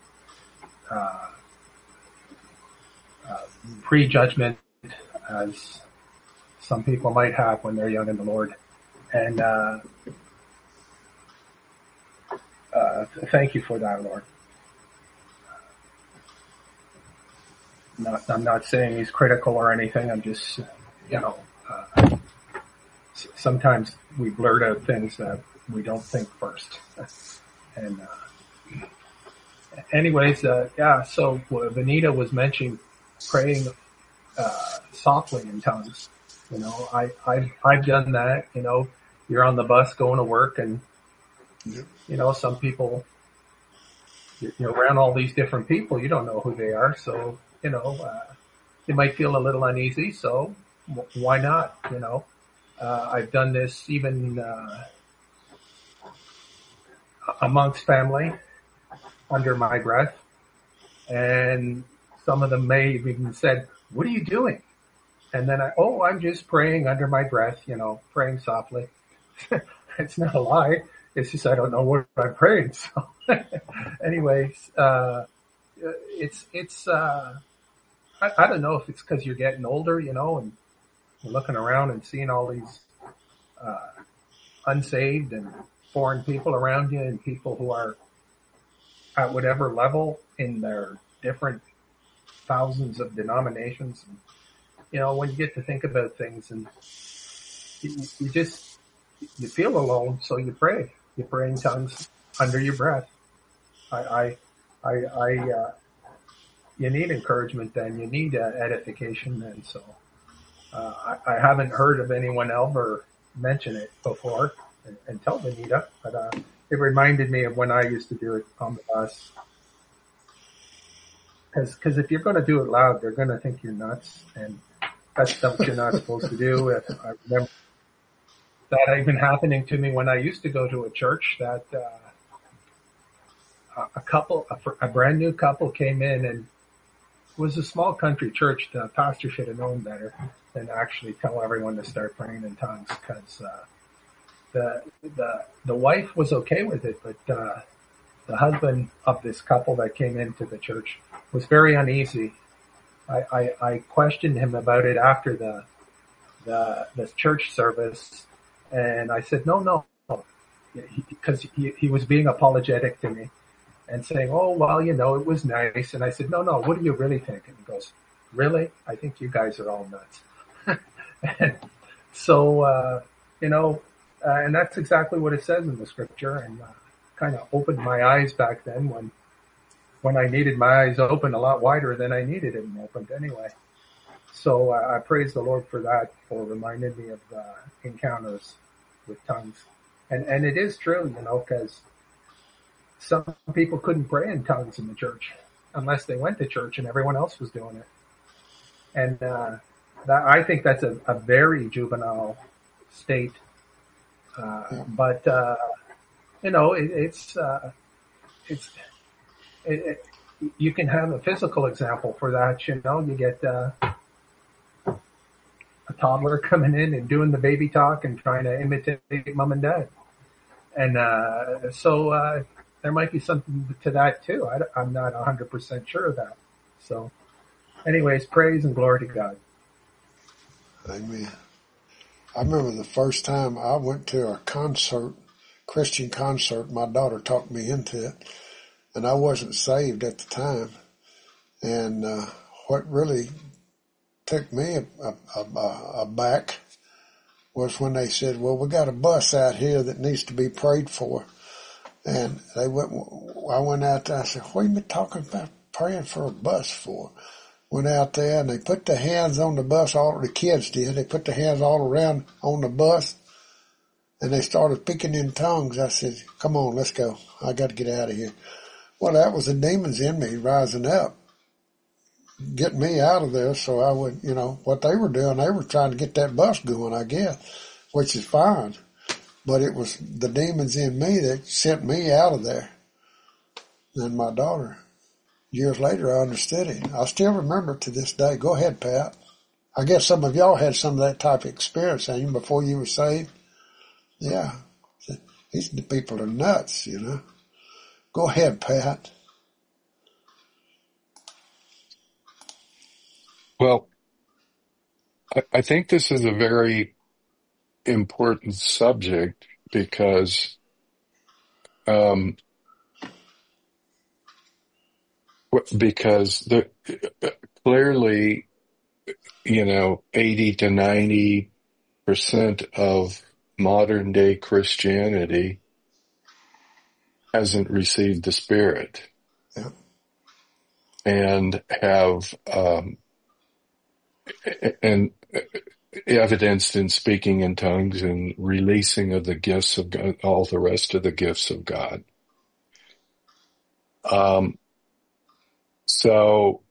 prejudgment, as some people might have when they're young in the Lord. And thank you for that, Lord. I'm not saying he's critical or anything. I'm just, sometimes we blurt out things that we don't think first. And anyways, so Vanita was mentioning praying softly in tongues. I've done that. You're on the bus going to work, and some people, you're around all these different people. You don't know who they are, so you might feel a little uneasy. So why not? I've done this even amongst family under my breath, and some of them may have even said, "What are you doing?" And then I'm just praying under my breath, praying softly. It's not a lie. It's just I don't know what I'm praying. So anyways, it's I don't know if it's because you're getting older, and you're looking around and seeing all these unsaved and foreign people around you, and people who are at whatever level in their different thousands of denominations. And, when you get to think about things, and you feel alone, so you pray. You pray in tongues under your breath. You need encouragement then. You need edification then. So I haven't heard of anyone ever mention it before until Vanita, but it reminded me of when I used to do it on the bus. Because if you're going to do it loud, they're going to think you're nuts, and that's stuff you're not supposed to do. I remember that even happening to me when I used to go to a church that a brand new couple came in, and it was a small country church. The pastor should have known better than actually tell everyone to start praying in tongues, because the wife was okay with it, but the husband of this couple that came into the church was very uneasy. I questioned him about it after the church service, and I said, no, because he was being apologetic to me and saying, "Oh, well, it was nice." And I said, no, what do you really think? And he goes, "Really? I think you guys are all nuts." And so, and that's exactly what it says in the scripture, and kind of opened my eyes back then when I needed my eyes open a lot wider than I needed them opened anyway. So I praise the Lord for that, for reminding me of encounters with tongues. And it is true, because some people couldn't pray in tongues in the church unless they went to church and everyone else was doing it. And I think that's a very juvenile state. But you can have a physical example for that. You get a toddler coming in and doing the baby talk and trying to imitate mom and dad. And so there might be something to that too. I'm not 100% sure of that. So anyways, praise and glory to God. Amen. I remember the first time I went to a concert, Christian concert. My daughter talked me into it, and I wasn't saved at the time. And what really took me aback was when they said, well, we got a bus out here that needs to be prayed for. And I went out there, I said, what are you talking about praying for a bus for? Went out there and they put their hands on the bus, all the kids did. They put their hands all around on the bus and they started speaking in tongues. I said, come on, let's go. I got to get out of here. Well, that was the demons in me rising up, getting me out of there so I would, what they were doing, they were trying to get that bus going, I guess, which is fine. But it was the demons in me that sent me out of there. And my daughter, years later, I understood it. I still remember it to this day. Go ahead, Pat. I guess some of y'all had some of that type of experience, ain't before you were saved. Yeah. These people are nuts, Go ahead, Pat. Well, I think this is a very important subject because clearly, 80 to 90% of modern day Christianity hasn't received the Spirit. Yeah. And have and evidenced in speaking in tongues and releasing of the gifts of God, all the rest of the gifts of God. So,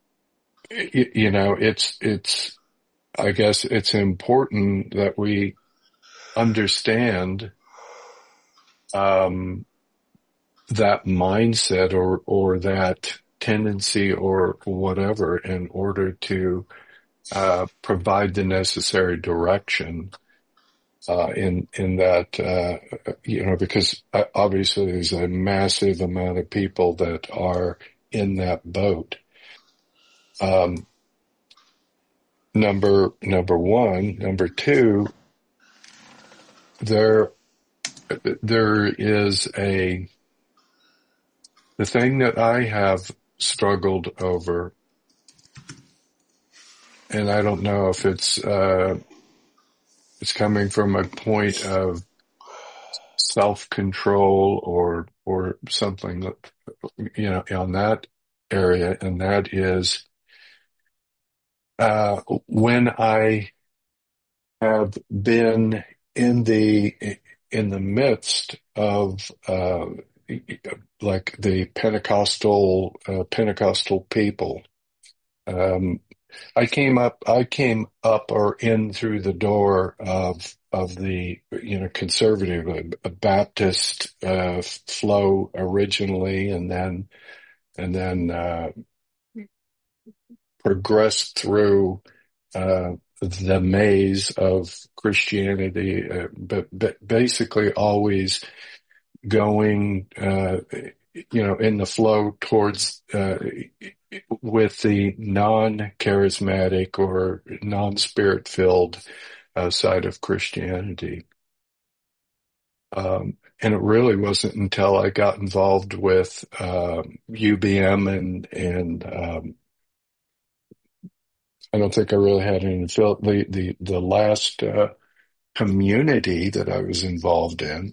it's, I guess it's important that we understand, that mindset or that tendency or whatever in order to provide the necessary direction in that because obviously there's a massive amount of people that are in that boat. Number one. Number two, there is the thing that I have struggled over, and I don't know if it's coming from a point of self-control or something that, on that area, and that is, when I have been in the midst of, like the Pentecostal people, I came up or in through the door of the, conservative Baptist, flow originally, and then progressed through, the maze of Christianity, but basically always going, in the flow towards, with the non-charismatic or non-spirit-filled side of Christianity. And it really wasn't until I got involved with UBM and I don't think I really had any the last community that I was involved in,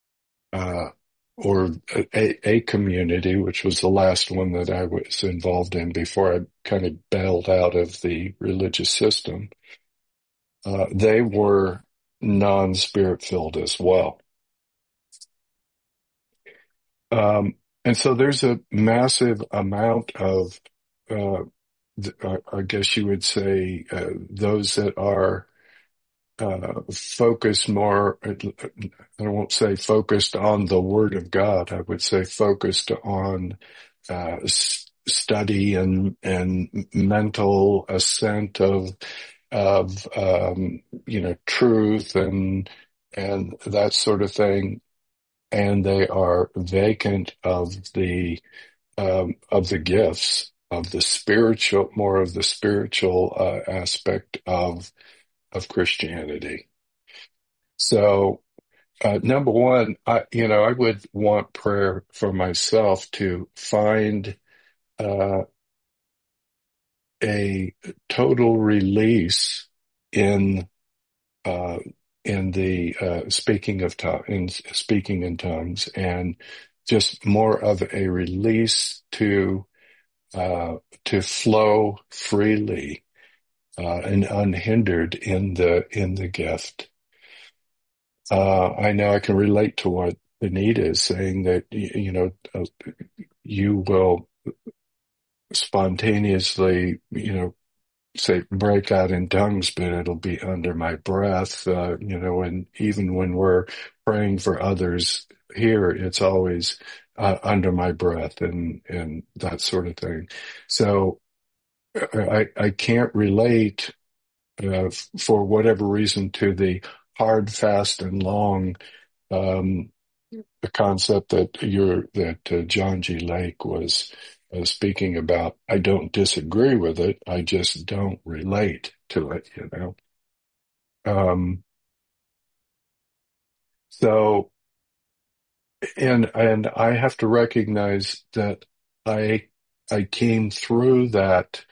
or a community, which was the last one that I was involved in before I kind of bailed out of the religious system. They were non-spirit filled as well. And so there's a massive amount of, I guess you would say, those that are focused more, I won't say focused on the Word of God, I would say focused on study and mental ascent of truth and that sort of thing, and they are vacant of the gifts of the spiritual, more of the spiritual aspect of Christianity. So, number one, I would want prayer for myself to find a total release in the speaking in tongues, and just more of a release to flow freely and unhindered in the gift. I know I can relate to what Benita is saying, that you will spontaneously, say break out in tongues, but it'll be under my breath, and even when we're praying for others here, it's always under my breath and that sort of thing. So I can't relate for whatever reason to the hard, fast, and long the concept that John G. Lake was speaking about. I don't disagree with it. I just don't relate to it, So, and I have to recognize that I came through that.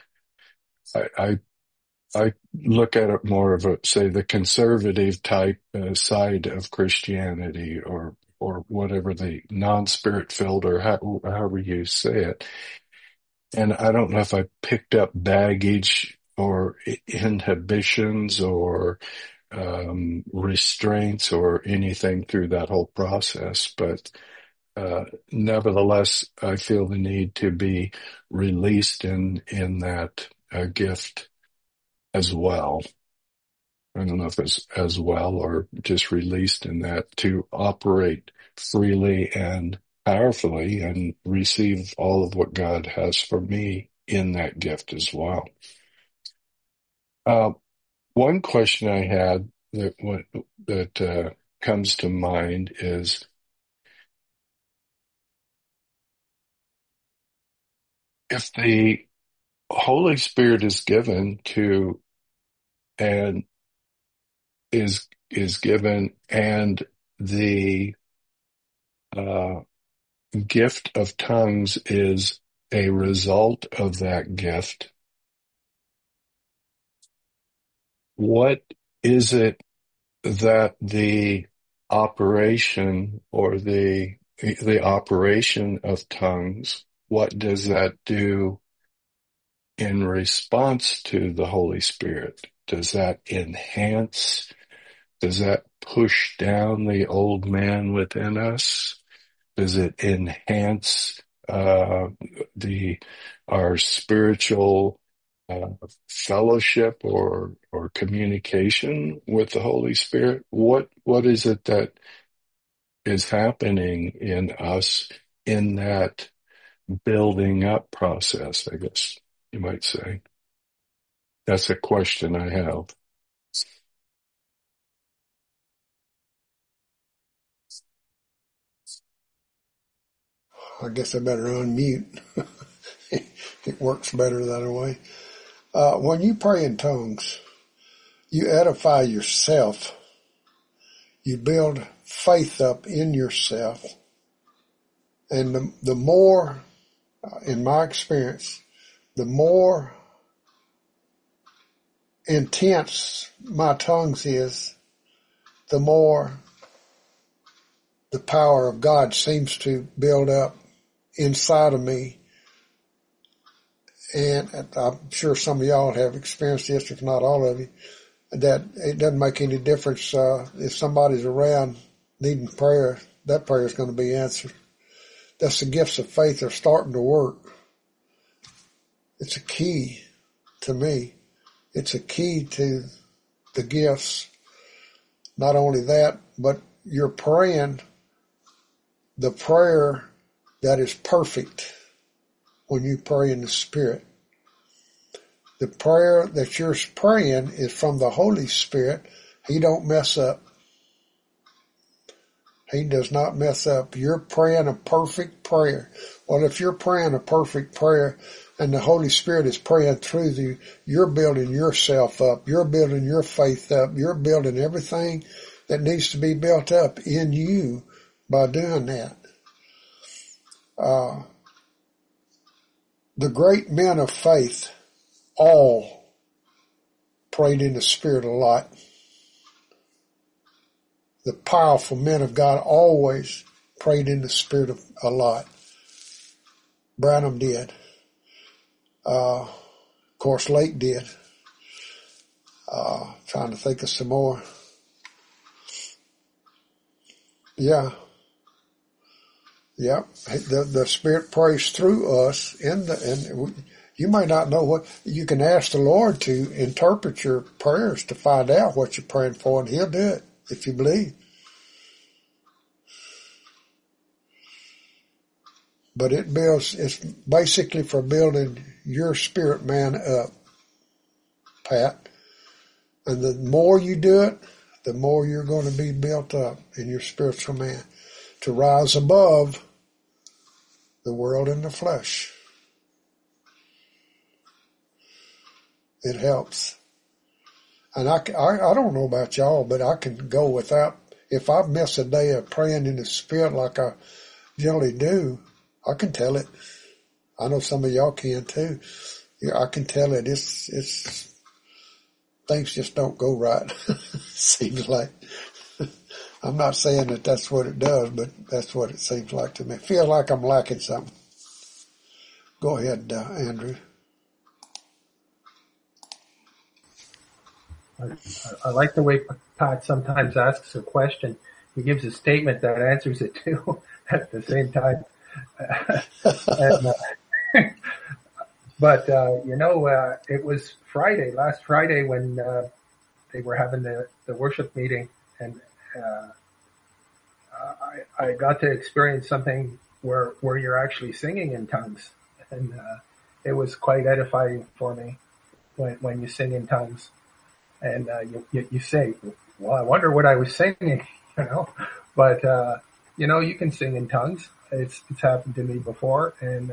I look at it more of the conservative type side of Christianity, or whatever, the non-spirit filled, or however you say it. And I don't know if I picked up baggage or inhibitions or restraints or anything through that whole process, but nevertheless, I feel the need to be released in that gift as well. I don't know if it's as well or just released in that, to operate freely and powerfully and receive all of what God has for me in that gift as well. One question I had that comes to mind is, if the Holy Spirit is given to and is given, and the gift of tongues is a result of that gift, what is it that the operation, or the operation of tongues, what does that do in response to the Holy Spirit? Does that enhance? Does that push down the old man within us? Does it enhance our spiritual fellowship or communication with the Holy Spirit? What is it that is happening in us in that building up process, I guess you might say? That's a question I have. I guess I better unmute. It works better that way. When you pray in tongues, you edify yourself. You build faith up in yourself. And the more, in my experience, the more intense my tongues is, the more the power of God seems to build up inside of me. And I'm sure some of y'all have experienced this, if not all of you, that it doesn't make any difference if somebody's around needing prayer, that prayer is going to be answered. That's the gifts of faith are starting to work. It's a key to me. It's a key to the gifts. Not only that, but you're praying the prayer that is perfect when you pray in the Spirit. The prayer that you're praying is from the Holy Spirit. He don't mess up. He does not mess up. You're praying a perfect prayer. Well, if you're praying a perfect prayer and the Holy Spirit is praying through you, you're building yourself up. You're building your faith up. You're building everything that needs to be built up in you by doing that. The great men of faith, all prayed in the Spirit a lot. The powerful men of God always prayed in the Spirit a lot. Branham did. Of course, Lake did. Trying to think of some more. Yeah. Yeah. The Spirit prays through us and you may not know what, you can ask the Lord to interpret your prayers to find out what you're praying for, and He'll do it if you believe. But it's basically for building your spirit man up, Pat. And the more you do it, the more you're going to be built up in your spiritual man to rise above the world and the flesh. It helps. And I don't know about y'all, but I can go without, if I miss a day of praying in the Spirit like I generally do, I can tell it. I know some of y'all can too. Yeah, I can tell it. It's things just don't go right. Seems like. I'm not saying that that's what it does, but that's what it seems like to me. I feel like I'm lacking something. Go ahead, Andrew. I like the way Pat sometimes asks a question. He gives a statement that answers it too at the same time. But it was last Friday when they were having the worship meeting, and I got to experience something where you're actually singing in tongues, and it was quite edifying for me when you sing in tongues. And you say, well, I wonder what I was singing, but you can sing in tongues. It's happened to me before, and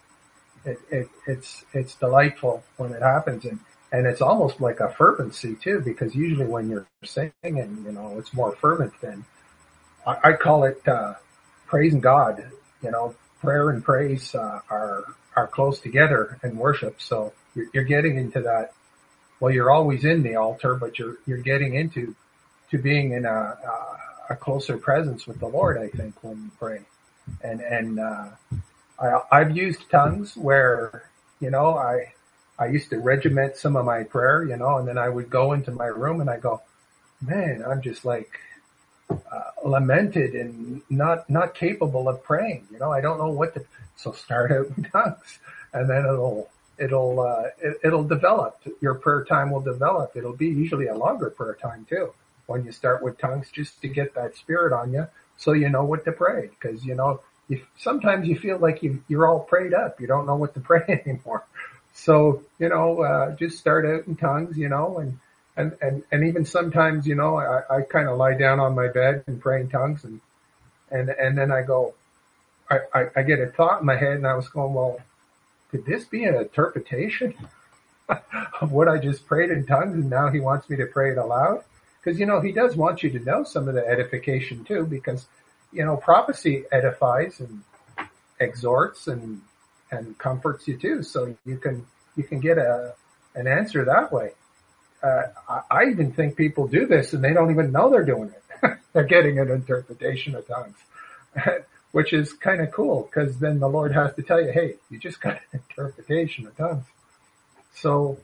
it's delightful when it happens, and it's almost like a fervency too, because usually when you're singing, it's more fervent than I call it praising God. Prayer and praise are close together in worship, so you're getting into that. Well, you're always in the altar, but you're getting into being in a closer presence with the Lord, I think, when you pray. And I've used tongues where, I used to regiment some of my prayer, and then I would go into my room and I go, man, I'm just like lamented and not capable of praying. I don't know what to, so start out in tongues, and then it'll develop. Your prayer time will develop. It'll be usually a longer prayer time too when you start with tongues, just to get that spirit on you, so you know what to pray. Because sometimes you feel like you're all prayed up. You don't know what to pray anymore. So just start out in tongues, and even sometimes I kind of lie down on my bed and pray in tongues, and then I go, I get a thought in my head, and I was going, well, could this be an interpretation of what I just prayed in tongues, and now He wants me to pray it aloud? Because, He does want you to know some of the edification too, because, prophecy edifies and exhorts and comforts you too. So you can get an answer that way. I even think people do this and they don't even know they're doing it. They're getting an interpretation of tongues. Which is kind of cool, because then the Lord has to tell you, hey, you just got an interpretation of tongues. So,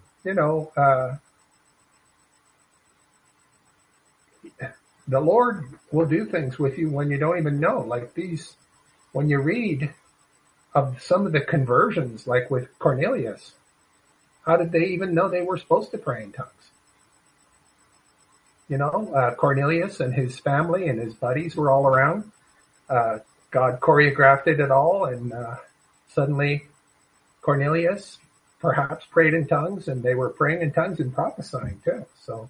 the Lord will do things with you when you don't even know. Like these, when you read of some of the conversions, like with Cornelius, how did they even know they were supposed to pray in tongues? Cornelius and his family and his buddies were all around. God choreographed it all, and suddenly Cornelius perhaps prayed in tongues, and they were praying in tongues and prophesying too. So,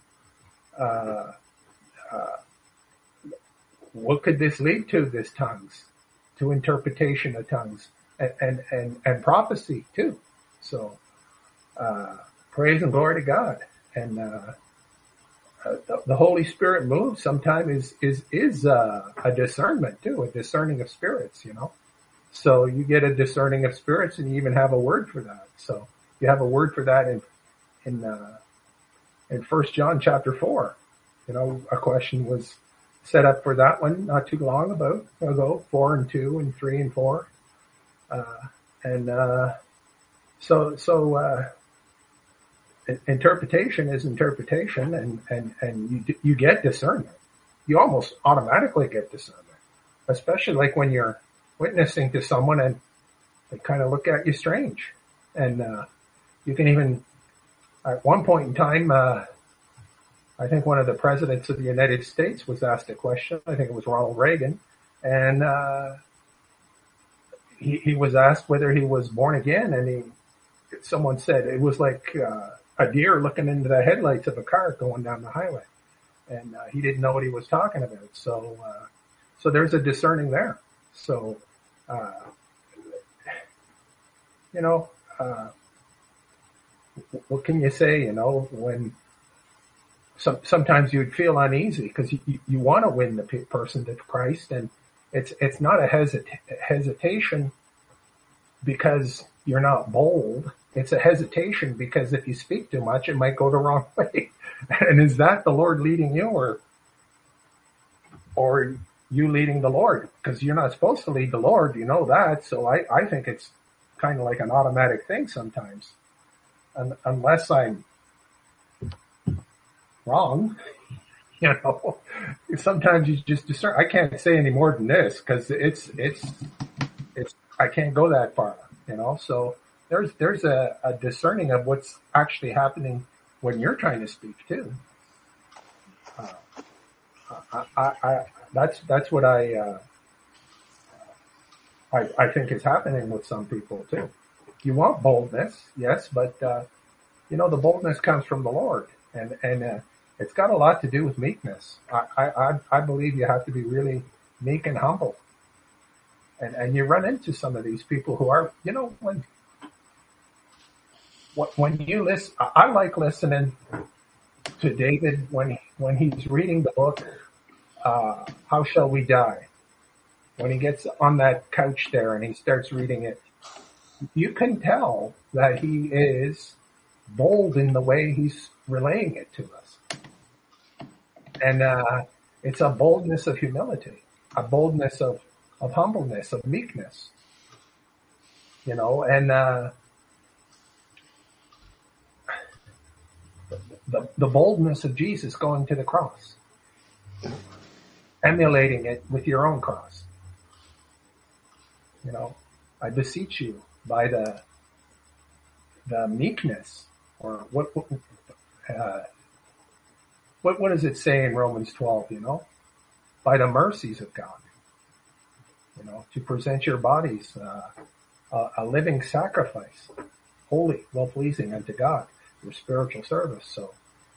what could this lead to? This tongues, to interpretation of tongues, and prophecy too. So, praise and glory to God, and the Holy Spirit moves sometimes is a discernment too, a discerning of spirits, So you get a discerning of spirits, and you even have a word for that. So you have a word for that in 1 John chapter 4. A question was set up for that one not too long ago, 4 and 2 and 3 and 4. Interpretation is interpretation, and you get discernment. You almost automatically get discernment, especially like when you're witnessing to someone and they kind of look at you strange. And you can even, at one point in time, I think one of the presidents of the United States was asked a question. I think it was Ronald Reagan. And he was asked whether he was born again. And someone said it was like a deer looking into the headlights of a car going down the highway. And he didn't know what he was talking about. So there's a discerning there. So, what can you say, when sometimes you'd feel uneasy because you want to win the person to Christ, and it's not a hesitation because you're not bold. It's a hesitation because if you speak too much, it might go the wrong way. And is that the Lord leading you, or you leading the Lord? Because you're not supposed to lead the Lord, you know that. So I think it's kind of like an automatic thing sometimes, unless I'm wrong. Sometimes you just discern. I can't say any more than this because it's I can't go that far, So there's a discerning of what's actually happening when you're trying to speak too. That's what I think is happening with some people too. You want boldness, yes, but the boldness comes from the Lord, and it's got a lot to do with meekness. I believe you have to be really meek and humble, and you run into some of these people who are, when you listen. I like listening to David when he's reading the book, How Shall We Die? When he gets on that couch there and he starts reading it, you can tell that he is bold in the way he's relaying it to us. And it's a boldness of humility, a boldness of humbleness, of meekness, and the boldness of Jesus going to the cross, emulating it with your own cross. I beseech you by the meekness, or what does it say in Romans 12? By the mercies of God, to present your bodies a living sacrifice, holy, well pleasing unto God, your spiritual service. So,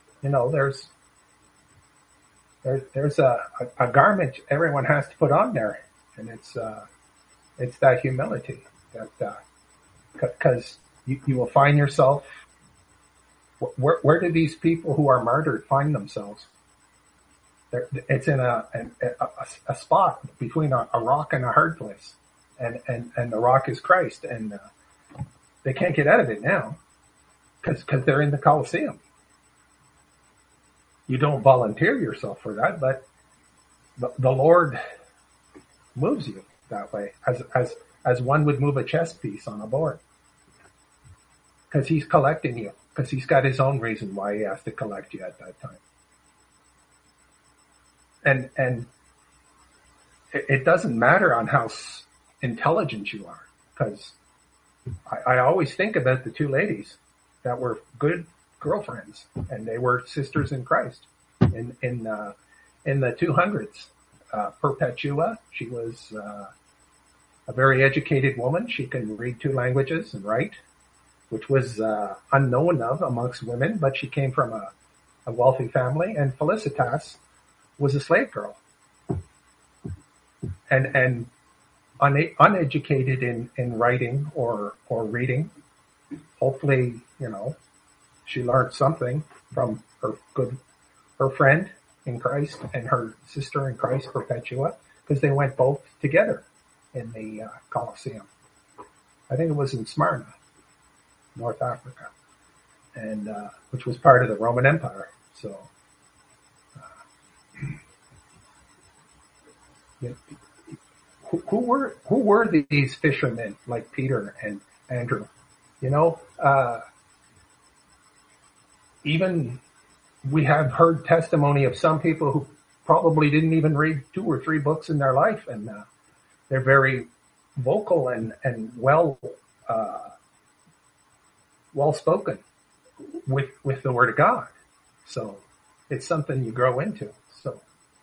there's a garment everyone has to put on there, and it's that humility that, because you will find yourself, where do these people who are martyred find themselves? It's in a spot between a rock and a hard place, and the rock is Christ, and they can't get out of it now because they're in the Colosseum. You don't volunteer yourself for that, but the Lord moves you that way, as one would move a chess piece on a board, because he's collecting you, because he's got his own reason why he has to collect you at that time. And it doesn't matter on how intelligent you are, because I always think about the two ladies that were good girlfriends, and they were sisters in Christ. In the 200s, Perpetua, she was a very educated woman. She can read 2 languages and write, which was unknown of amongst women, but she came from a wealthy family. And Felicitas was a slave girl, and uneducated in writing or reading. Hopefully, she learned something from her friend in Christ and her sister in Christ, Perpetua, because they went both together in the Colosseum. I think it was in Smyrna, North Africa. and which was part of the Roman Empire. So, who were these fishermen like Peter and Andrew? Even we have heard testimony of some people who probably didn't even read 2 or 3 books in their life, and they're very vocal and well spoken with the Word of God. So it's something you grow into. So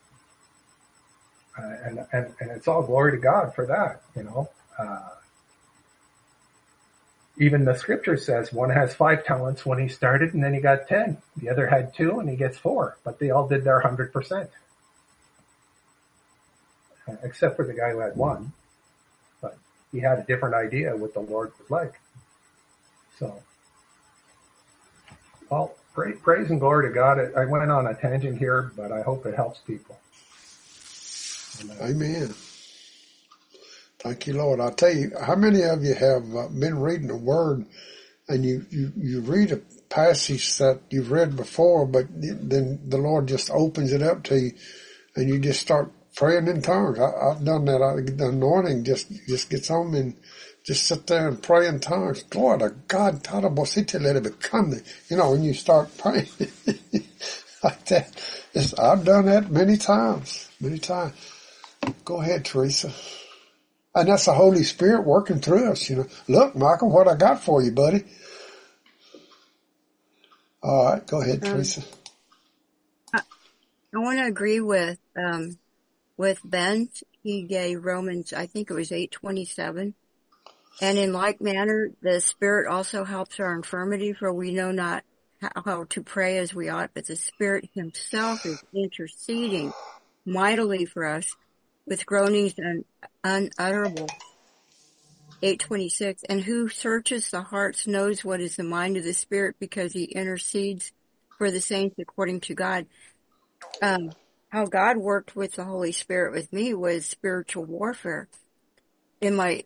and it's all glory to God for that. Even the scripture says one has 5 talents when he started, and then he got 10. The other had 2, and he gets 4. But they all did their 100%, except for the guy who had 1. But he had a different idea what the Lord was like. So, well, praise and glory to God. I went on a tangent here, but I hope it helps people. Amen. Thank you, Lord. I'll tell you, how many of you have been reading the Word and you read a passage that you've read before, but then the Lord just opens it up to you and you just start praying in tongues. I've done that. The anointing just gets on me and just sit there and pray in tongues. Glory to God. When you start praying like that. I've done that many times. Go ahead, Teresa. And that's the Holy Spirit working through us, Look, Michael, what I got for you, buddy. All right, go ahead, Teresa. I want to agree with Ben. He gave Romans, I think it was 8:27. And in like manner, the Spirit also helps our infirmity, for we know not how to pray as we ought, but the Spirit himself is interceding mightily for us with groanings unutterable. 8:26. And who searches the hearts knows what is the mind of the Spirit, because he intercedes for the saints according to God. How God worked with the Holy Spirit with me was spiritual warfare. I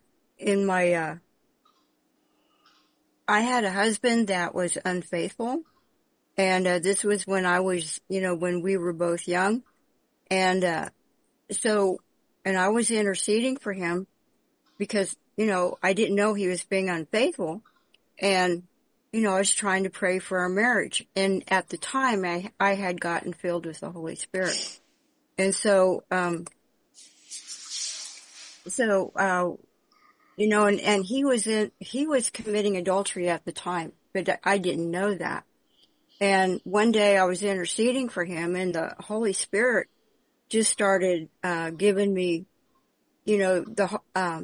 had a husband that was unfaithful, and this was when I was, when we were both young, and I was interceding for him because, I didn't know he was being unfaithful, and, I was trying to pray for our marriage, and at the time I had gotten filled with the Holy Spirit, and so, and he was committing adultery at the time, but I didn't know that. And one day I was interceding for him, and the Holy Spirit just started, giving me, the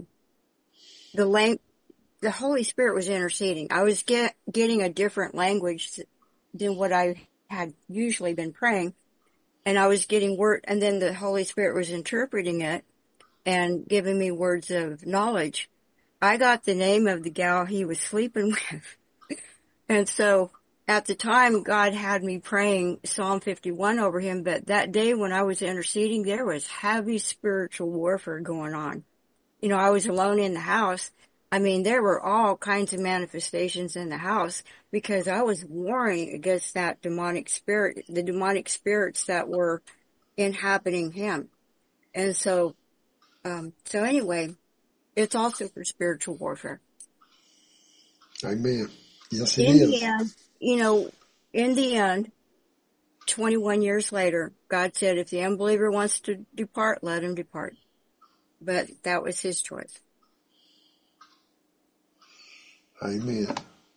Holy Spirit was interceding. I was getting a different language than what I had usually been praying. And I was getting word, and then the Holy Spirit was interpreting it and giving me words of knowledge. I got the name of the gal he was sleeping with. And so at the time, God had me praying Psalm 51 over him, but that day when I was interceding, there was heavy spiritual warfare going on. I was alone in the house. There were all kinds of manifestations in the house because I was warring against that demonic spirit, the demonic spirits that were inhabiting him. And so anyway, it's also for spiritual warfare. Amen. Yes, it is. In the end, 21 years later, God said, if the unbeliever wants to depart, let him depart. But that was his choice. Amen.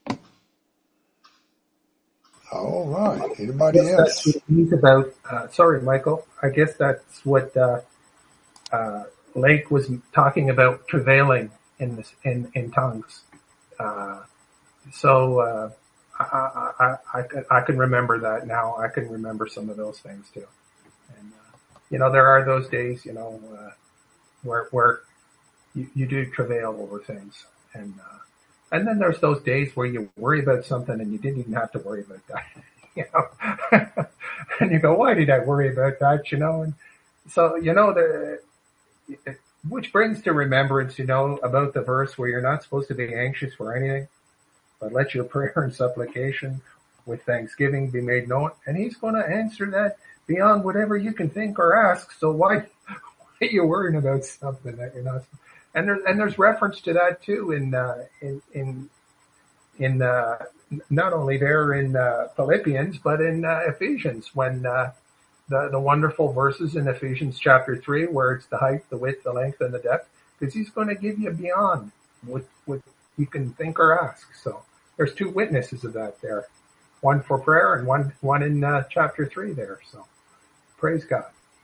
All right. Anybody else? That's what he's about. Sorry, Michael. I guess that's what Lake was talking about, travailing in tongues. So I can remember that now. I can remember some of those things too. And there are those days, where you do travail over things, and then there's those days where you worry about something and you didn't even have to worry about that, and you go, why did I worry about that, and so, which brings to remembrance, about the verse where you're not supposed to be anxious for anything, but let your prayer and supplication with thanksgiving be made known. And he's going to answer that beyond whatever you can think or ask. So why are you worrying about something that you're not? And there's reference to that too in not only there in Philippians, but in Ephesians, when the wonderful verses in Ephesians chapter 3, where it's the height, the width, the length, and the depth, because he's going to give you beyond what you can think or ask. So there's two witnesses of that there, one for prayer and one in chapter 3 there. So praise God.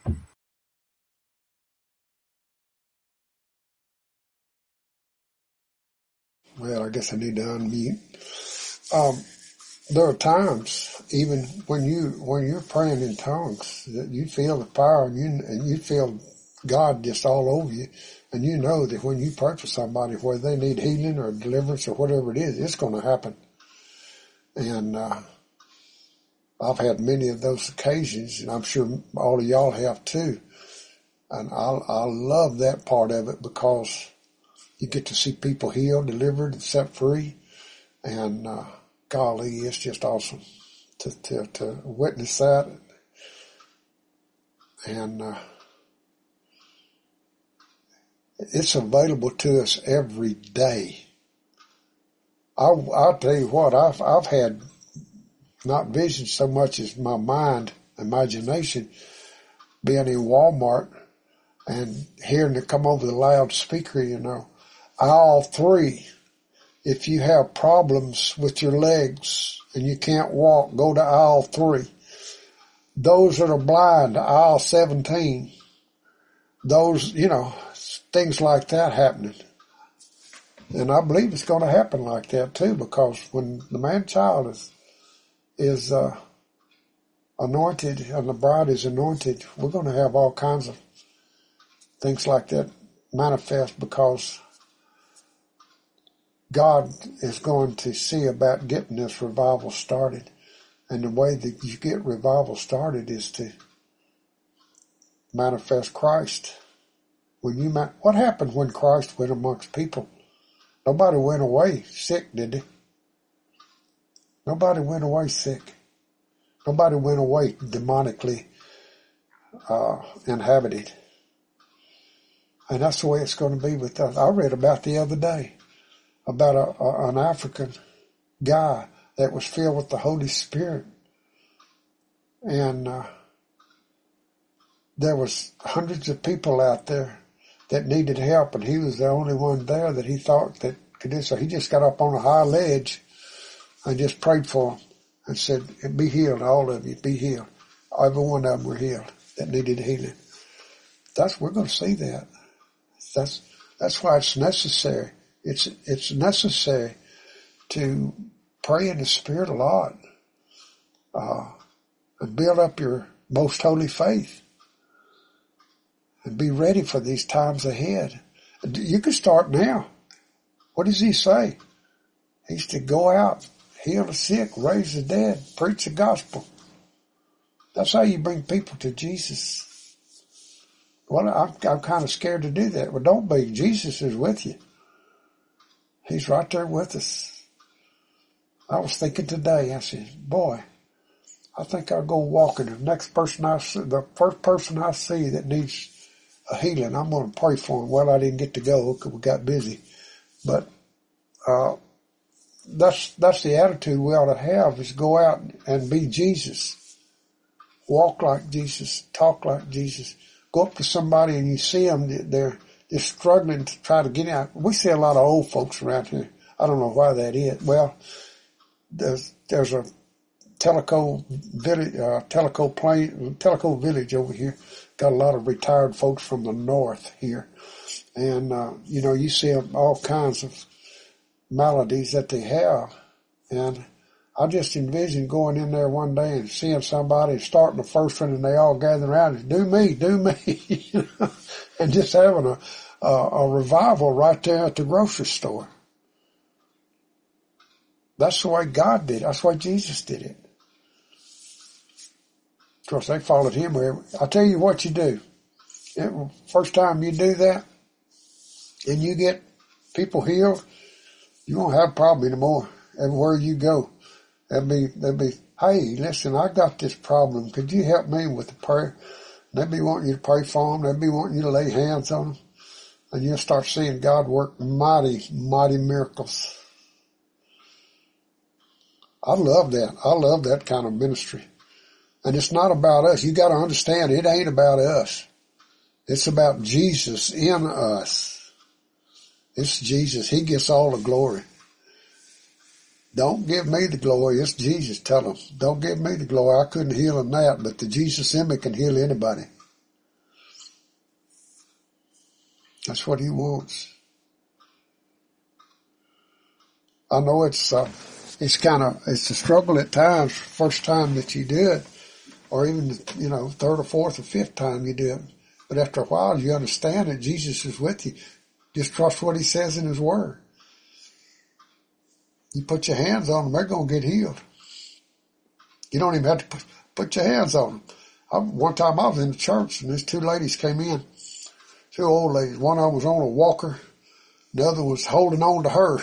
Well, I guess I need to unmute. There are times, even when you're praying in tongues, that you feel the power and you feel God just all over you, and you know that when you pray for somebody, whether they need healing or deliverance or whatever it is, it's going to happen. And I've had many of those occasions, and I'm sure all of y'all have too. And I love that part of it, because you get to see people healed, delivered, and set free. And golly, it's just awesome to witness that. And it's available to us every day. I'll tell you what, I've had not vision so much as my mind, imagination, being in Walmart and hearing it come over the loudspeaker, you know. Aisle 3, if you have problems with your legs and you can't walk, go to aisle 3. Those that are blind, aisle 17. Those, you know, things like that happening. And I believe it's going to happen like that too, because when the man-child is anointed and the bride is anointed, we're going to have all kinds of things like that manifest, because God is going to see about getting this revival started. And the way that you get revival started is to manifest Christ. What happened when Christ went amongst people? Nobody went away sick, did they? Nobody went away sick. Nobody went away demonically inhabited. And that's the way it's going to be with us. I read about the other day about an African guy that was filled with the Holy Spirit. And there was hundreds of people out there that needed help, and he was the only one there that he thought that could do so. He just got up on a high ledge and just prayed for them and said, "Be healed, all of you, be healed." Every one of them were healed that needed healing. We're going to see that. That's why it's necessary. It's necessary to pray in the Spirit a lot, and build up your most holy faith, and be ready for these times ahead. You can start now. What does he say? He's to go out, heal the sick, raise the dead, preach the gospel. That's how you bring people to Jesus. Well, I'm kind of scared to do that. Well, don't be. Jesus is with you. He's right there with us. I was thinking today, I said, boy, I think I'll go walking. The first person I see that needs a healing, I'm going to pray for him. Well, I didn't get to go because we got busy. But that's the attitude we ought to have, is go out and be Jesus. Walk like Jesus. Talk like Jesus. Go up to somebody and you see them, they're struggling to try to get out. We see a lot of old folks around here. I don't know why that is. Well, there's a Tellico village over here. Got a lot of retired folks from the north here. And, you see all kinds of maladies that they have. And I just envision going in there one day and seeing somebody starting the first one and they all gather around and do me, and just having a revival right there at the grocery store. That's the way God did it. That's why Jesus did it. Of course, they followed him. I'll tell you what you do. First time you do that and you get people healed, you won't have a problem anymore everywhere you go. They'll be, hey, listen, I got this problem. Could you help me with the prayer? They'll be wanting you to pray for them. They'll be wanting you to lay hands on them. And you'll start seeing God work mighty, mighty miracles. I love that. I love that kind of ministry. And it's not about us. You got to understand, it ain't about us. It's about Jesus in us. It's Jesus. He gets all the glory. Don't give me the glory. It's Jesus. Tell them, don't give me the glory. I couldn't heal him that, but the Jesus in me can heal anybody. That's what he wants. I know it's a struggle at times, first time that you do it, or even, third or fourth or fifth time you do it. But after a while, you understand that Jesus is with you. Just trust what he says in his word. You put your hands on them, they're going to get healed. You don't even have to put your hands on them. One time I was in the church, and these two ladies came in. Two old ladies. One of them was on a walker. The other was holding on to her.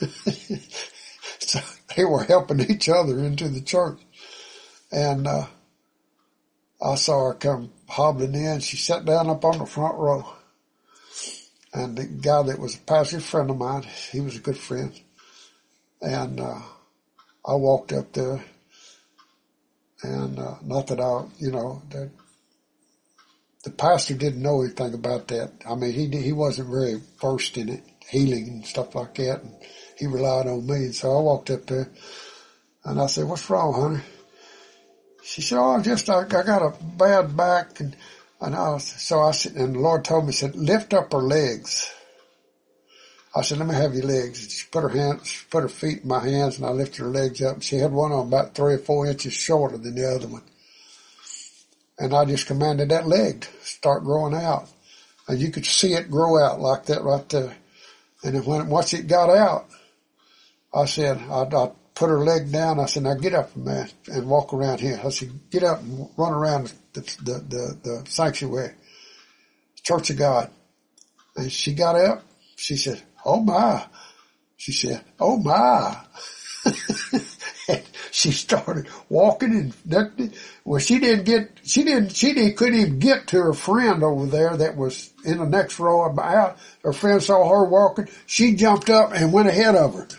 So they were helping each other into the church. And I saw her come hobbling in. She sat down up on the front row. And the guy that was a pastor friend of mine, he was a good friend. And I walked up there. And not that that the pastor didn't know anything about that. I mean, he wasn't very versed in it, healing and stuff like that. And he relied on me. And so I walked up there and I said, "What's wrong, honey?" She said, "Oh, I got a bad back." So I said, and the Lord told me, said, "Lift up her legs." I said, "Let me have your legs." She put her feet in my hands, and I lifted her legs up. She had one on about 3 or 4 inches shorter than the other one. And I just commanded that leg to start growing out. And you could see it grow out like that right there. And then once it got out, I said, I put her leg down. I said, "Now get up, man, and walk around here." I said, "Get up and run around the sanctuary, Church of God." And she got up. She said, "Oh my." She said, "Oh my." And she started walking and well, couldn't even get to her friend over there that was in the next row out. Her friend saw her walking. She jumped up and went ahead of her.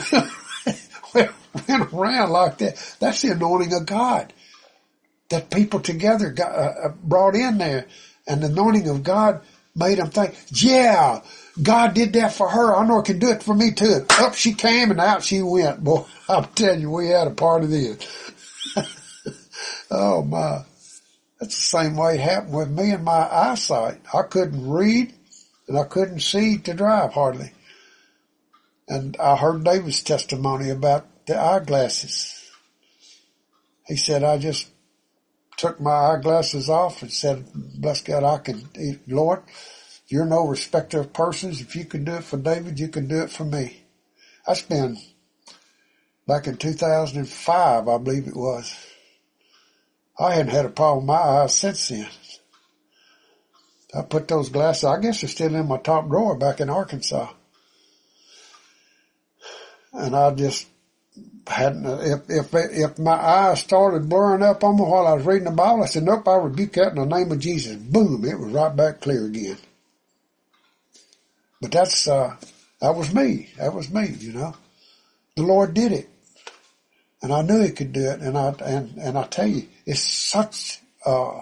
Went around like that. That's the anointing of God that people together brought in there. And the anointing of God made them think, yeah, God did that for her. I know it can do it for me too. And up she came and out she went. Boy, I'm telling you, we had a party then. Oh my. That's the same way it happened with me and my eyesight. I couldn't read and I couldn't see to drive hardly. And I heard David's testimony about the eyeglasses. He said, "I just took my eyeglasses off and said, bless God, Lord, you're no respecter of persons. If you can do it for David, you can do it for me." That's been back in 2005, I believe it was. I hadn't had a problem with my eyes since then. I put those glasses, I guess they're still in my top drawer back in Arkansas. And I just hadn't, if my eyes started blurring up on me while I was reading the Bible, I said, "Nope, I rebuke that in the name of Jesus." Boom, it was right back clear again. But that was me. That was me, The Lord did it. And I knew he could do it. And I tell you, it's such a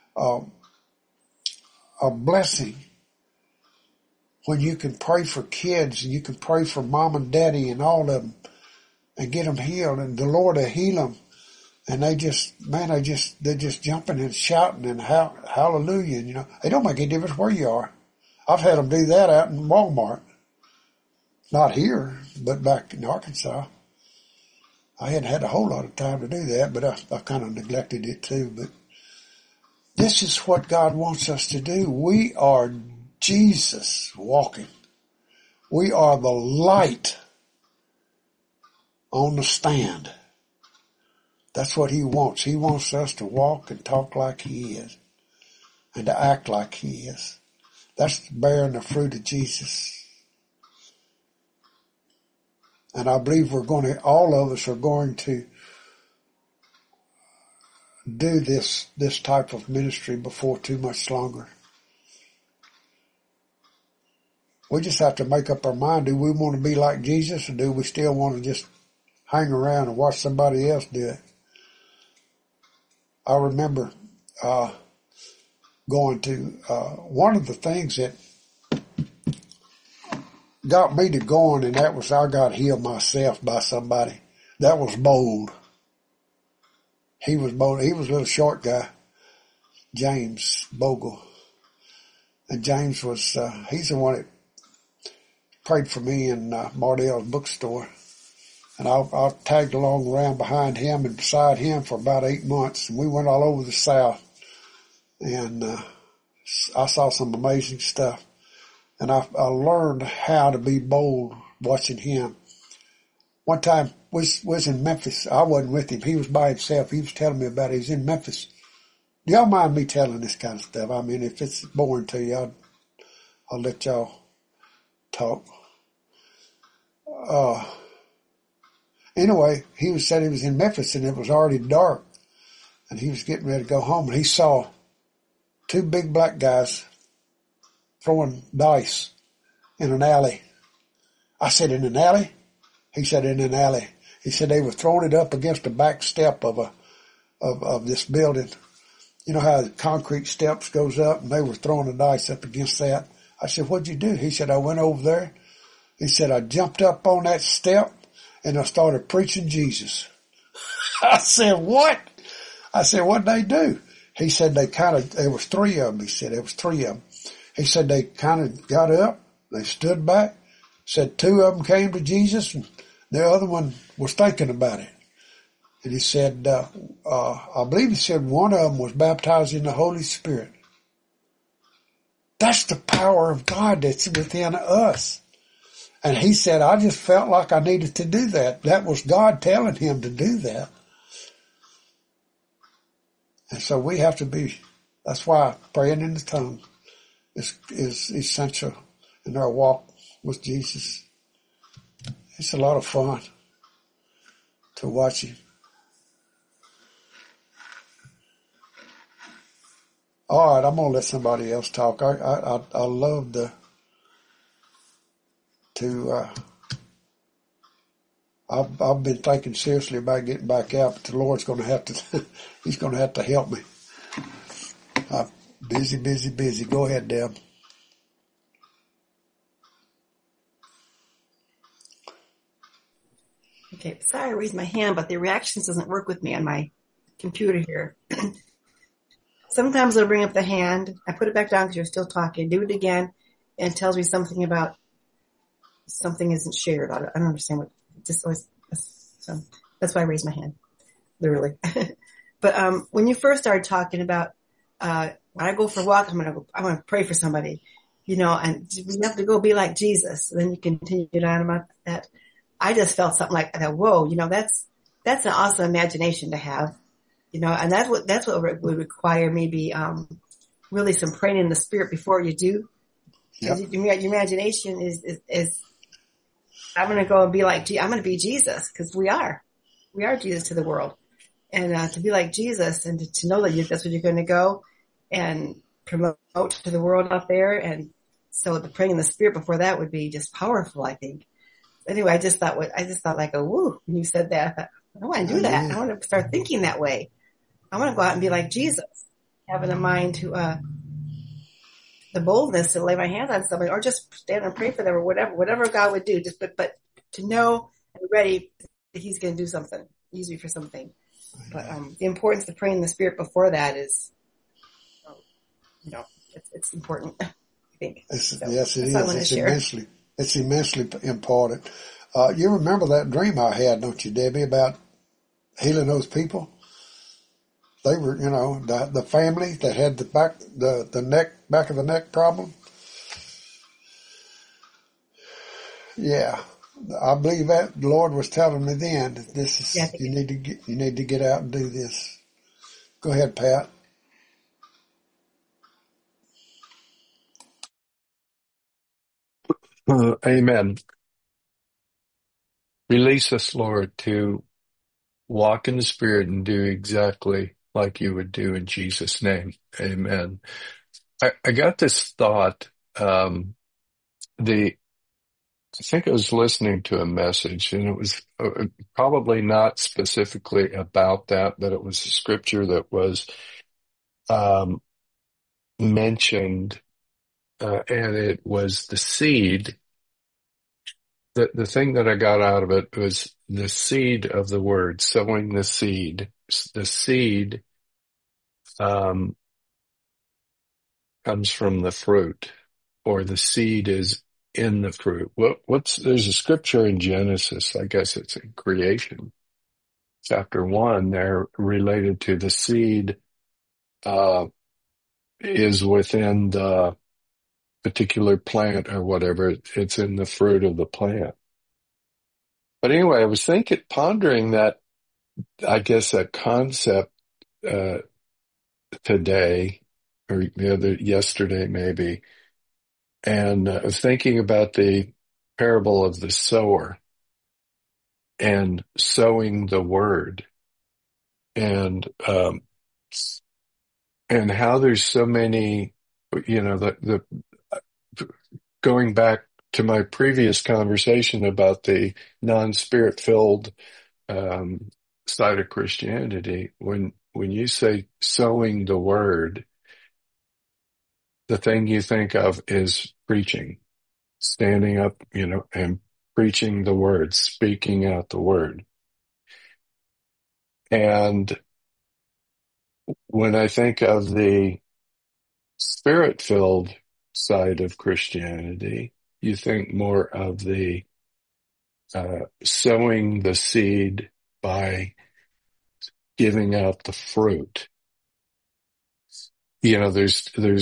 blessing when you can pray for kids and you can pray for mom and daddy and all of them and get them healed, and the Lord will heal them. And they're just jumping and shouting and hallelujah. It don't make any difference where you are. I've had them do that out in Walmart. Not here, but back in Arkansas. I hadn't had a whole lot of time to do that, but I kind of neglected it too. But this is what God wants us to do. We are Jesus walking. We are the light on the stand. That's what he wants. He wants us to walk and talk like he is and to act like he is. That's bearing the fruit of Jesus. And I believe all of us are going to do this type of ministry before too much longer. We just have to make up our mind. Do we want to be like Jesus, or do we still want to just hang around and watch somebody else do it? I remember going to one of the things that got me to going, and that was I got healed myself by somebody. That was bold. He was bold. He was a little short guy, James Bogle. And James was, he's the one that prayed for me in Mardell's bookstore. And I tagged along around behind him and beside him for about 8 months. And we went all over the South. And I saw some amazing stuff. And I learned how to be bold watching him. One time was in Memphis. I wasn't with him. He was by himself. He was telling me about it. He was in Memphis. Do y'all mind me telling this kind of stuff? I mean, if it's boring to you, I'll let y'all talk. Anyway, said he was in Memphis and it was already dark. And he was getting ready to go home. And he saw 2 big black guys throwing dice in an alley. I said, in an alley? He said, in an alley. He said they were throwing it up against the back step of this building. You know how the concrete steps goes up, and they were throwing the dice up against that. I said, what'd you do? He said, I went over there. He said, I jumped up on that step and I started preaching Jesus. I said, what? I said, what'd they do? He said there was 3 of them. He said, there was 3 of them. He said they kind of got up, they stood back, said 2 of them came to Jesus and the other one was thinking about it. And he said, I believe he said one of them was baptized in the Holy Spirit. That's the power of God that's within us. And he said, I just felt like I needed to do that. That was God telling him to do that. And so we have to that's why praying in the tongue is essential in our walk with Jesus. It's a lot of fun to watch him. All right, I'm gonna let somebody else talk. I love I've been thinking seriously about getting back out, but the Lord's gonna have to He's gonna have to help me. I'm busy. Go ahead, Deb. Okay, sorry I raised my hand, but the reactions doesn't work with me on my computer here. Sometimes I'll bring up the hand, I put it back down because you're still talking, do it again, and it tells me something about something isn't shared. I don't understand what, just always, so that's why I raised my hand, literally. But when you first started talking about, when I go for a walk, I'm gonna pray for somebody, and we have to go be like Jesus. And then you continued on about that. I just felt something like that. Whoa, that's an awesome imagination to have, and that's what would require maybe, really some praying in the spirit before you do. Yep. Your imagination is, I'm going to go and be like, I'm going to be Jesus, because we are Jesus to the world. And, to be like Jesus and to know that that's what you're going to go and promote to the world out there. And so the praying in the spirit before that would be just powerful, I think. Anyway, I just thought like, woo, when you said that, I thought, I want to do that. I want to start thinking that way. I want to go out and be like Jesus, having a mind to, the boldness to lay my hands on somebody or just stand and pray for them or whatever God would do. Just, but to know and ready that he's going to do something, use me for something. But, the importance of praying in the spirit before that is, it's important, I think. Yes, it is. It's immensely important. You remember that dream I had, don't you, Debbie, about healing those people? They were, the family that had the back of the neck problem. Yeah, I believe that the Lord was telling me then that this is you need to get out and do this. Go ahead, Pat. Amen. Release us, Lord, to walk in the Spirit and do exactly like you would do in Jesus' name. Amen. I got this thought. I think I was listening to a message, and it was probably not specifically about that, but it was a scripture that was mentioned, and it was the seed. The thing that I got out of it was the seed of the word, sowing the seed. The seed comes from the fruit, or the seed is in the fruit. There's a scripture in Genesis, I guess it's in creation, chapter 1, there related to the seed is within the particular plant or whatever. It's in the fruit of the plant. But anyway, I was pondering that, I guess, that concept today, or yesterday maybe, and I was thinking about the parable of the sower and sowing the word, and how there's so many, going back to my previous conversation about the non-spirit filled side of Christianity, when you say sowing the word, the thing you think of is preaching, standing up, and preaching the word, speaking out the word. And when I think of the spirit-filled side of Christianity, you think more of the sowing the seed by giving out the fruit. There's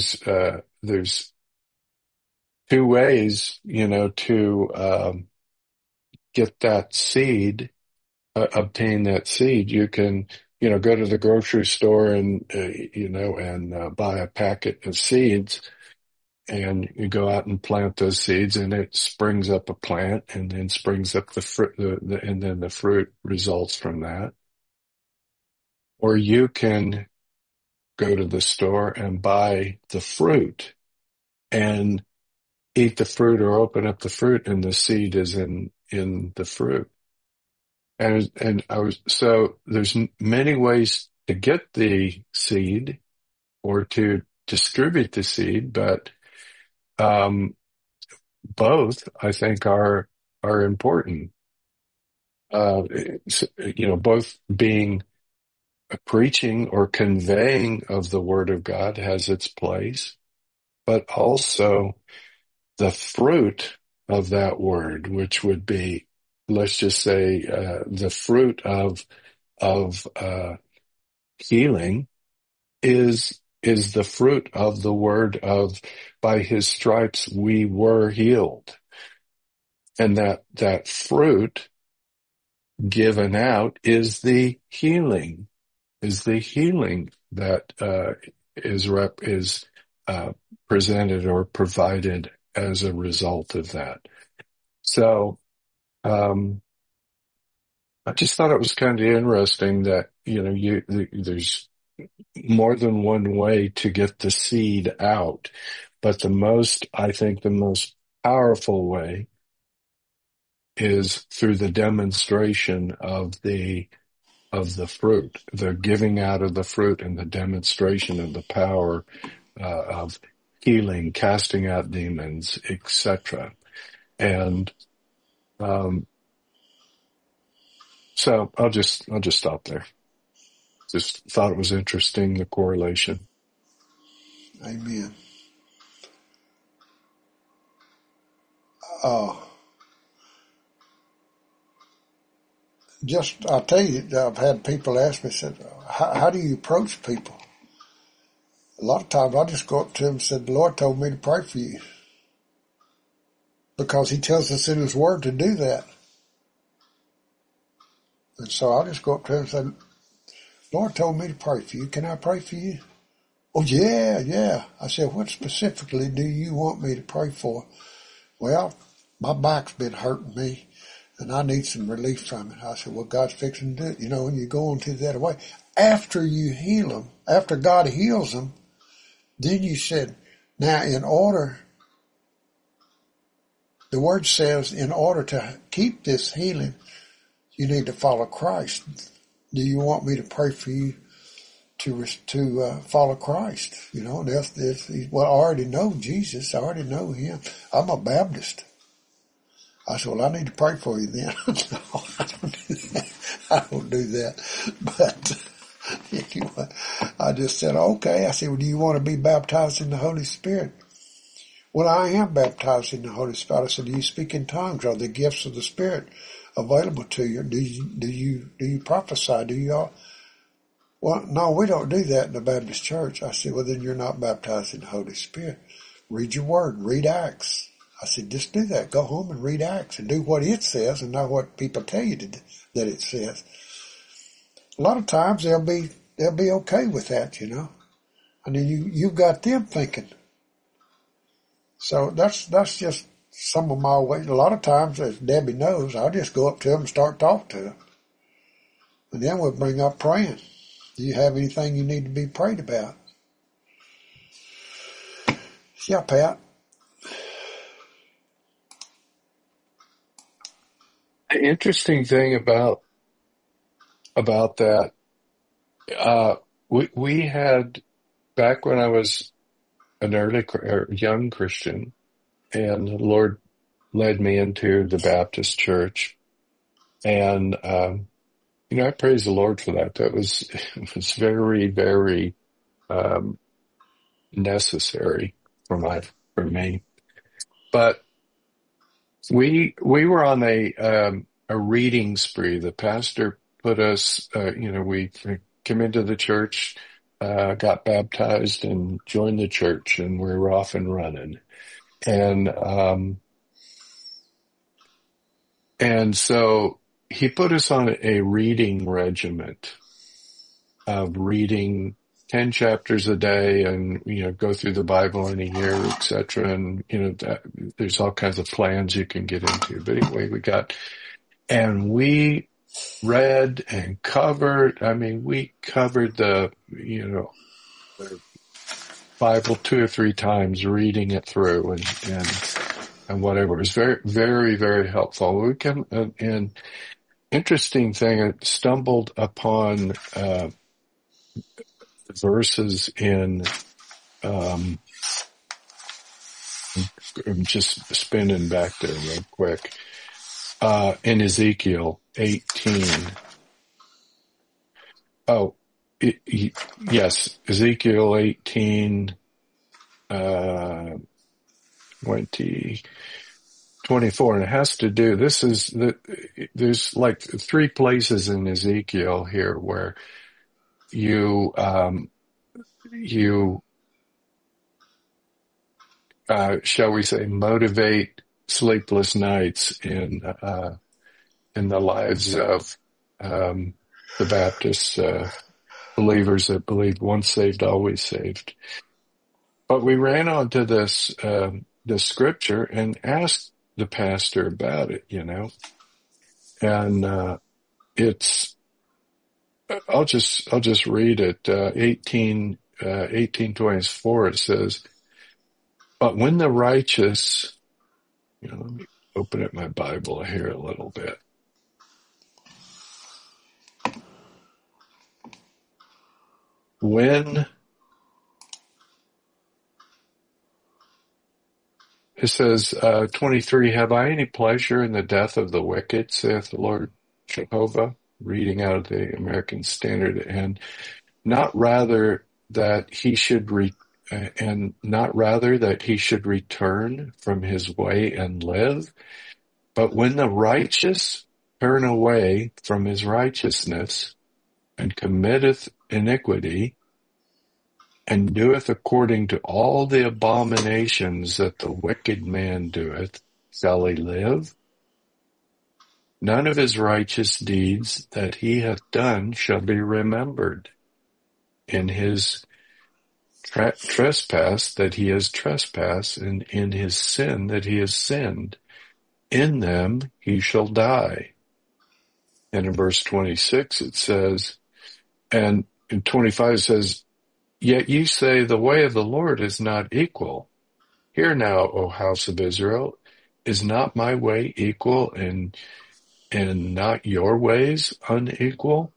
two ways, to get that seed, obtain that seed. You can, go to the grocery store and buy a packet of seeds, and you go out and plant those seeds, and it springs up a plant, and then springs up the fruit, and then the fruit results from that. Or you can go to the store and buy the fruit and eat the fruit, or open up the fruit, and the seed is in the fruit. And so there's many ways to get the seed or to distribute the seed, but both, I think, are important. Both being a preaching or conveying of the word of God has its place, but also the fruit of that word, which would be, let's just say, the fruit of healing is the fruit of the word of, by his stripes we were healed. And that fruit given out is the healing that is presented or provided as a result of that. So I just thought it was kind of interesting that there's more than one way to get the seed out, but the most powerful way is through the demonstration of the fruit, the giving out of the fruit, and the demonstration of the power of healing, casting out demons, etc. And so I'll just stop there. Just thought it was interesting, the correlation. Amen. I'll tell you, I've had people ask me, said, how do you approach people? A lot of times I just go up to them and said, the Lord told me to pray for you. Because he tells us in his word to do that. And so I'll just go up to him and say, Lord told me to pray for you. Can I pray for you? Oh, yeah. I said, what specifically do you want me to pray for? Well, my back's been hurting me, and I need some relief from it. I said, well, God's fixing to do it. You know, when you go on to that way, after you heal them, after God heals them, then you said, now the word says, in order to keep this healing, you need to follow Christ. Do you want me to pray for you to follow Christ? You know, well, I already know Jesus. I already know him. I'm a Baptist. I said, well, I need to pray for you then. No, I don't do that. I don't do that. But anyway, I just said, okay. I said, well, do you want to be baptized in the Holy Spirit? Well, I am baptized in the Holy Spirit. I said, do you speak in tongues? Are the gifts of the Spirit available to you? Do you prophesy? Do you all? Well, no, we don't do that in the Baptist church. I said, well, then you're not baptized in the Holy Spirit. Read your word. Read Acts. I said, just do that. Go home and read Acts and do what it says and not what people tell you that it says. A lot of times they'll be okay with that, you know. And then you've got them thinking. So that's just some of my ways. A lot of times, as Debbie knows, I'll just go up to them and start talking to them. And then we'll bring up praying. Do you have anything you need to be prayed about? Yeah, Pat. The interesting thing about that, we had, back when I was an young Christian, and the Lord led me into the Baptist church, and you know, I praise the Lord for that. It was very, very necessary for me. But we were on a reading spree. The pastor put us, you know, we came into the church, got baptized and joined the church, and we were off and running. And so he put us on a reading regiment of reading 10 chapters a day and, you know, go through the Bible in a year, etc. And, you know, there's all kinds of plans you can get into. But anyway, we read and covered, we covered the Bible 2 or 3 times, reading it through and whatever. It was very, very, very helpful. An interesting thing, I stumbled upon verses in, I'm just spinning back there real quick, in Ezekiel 18. Yes, Ezekiel 18, 24, and it has to do, there's like 3 places in Ezekiel here where you shall we say, motivate sleepless nights in the lives of the Baptist believers that believe once saved, always saved. But we ran onto this scripture and asked the pastor about it, you know, and I'll just read it. 18:24. It says, "But when the righteous," you know, let me open up my Bible here a little bit. When it says, 23, "Have I any pleasure in the death of the wicked, saith the Lord Jehovah," reading out of the American Standard, "and not rather that he should return from his way and live. But when the righteous turn away from his righteousness and committeth iniquity and doeth according to all the abominations that the wicked man doeth, shall he live? None of his righteous deeds that he hath done shall be remembered. In his trespass that he has trespassed, and in his sin that he has sinned. in them he shall die. And in verse 26 it says, and in 25 it says, yet ye say the way of the Lord is not equal. Hear now, O house of Israel, is not my way equal and not your ways unequal?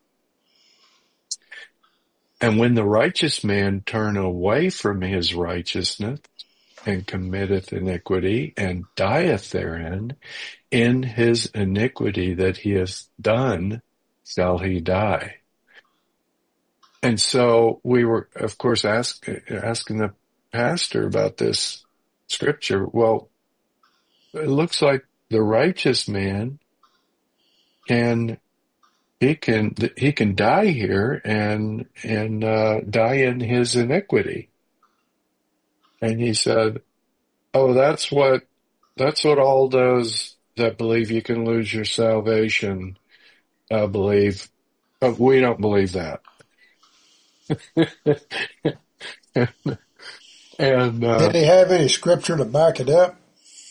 And when the righteous man turn away from his righteousness and committeth iniquity and dieth therein, in his iniquity that he has done shall he die. And so we were, of course, asking the pastor about this scripture. Well, it looks like the righteous man can die here and die in his iniquity. And he said, oh, that's what all those that believe you can lose your salvation believe. But we don't believe that. And did he have any scripture to back it up?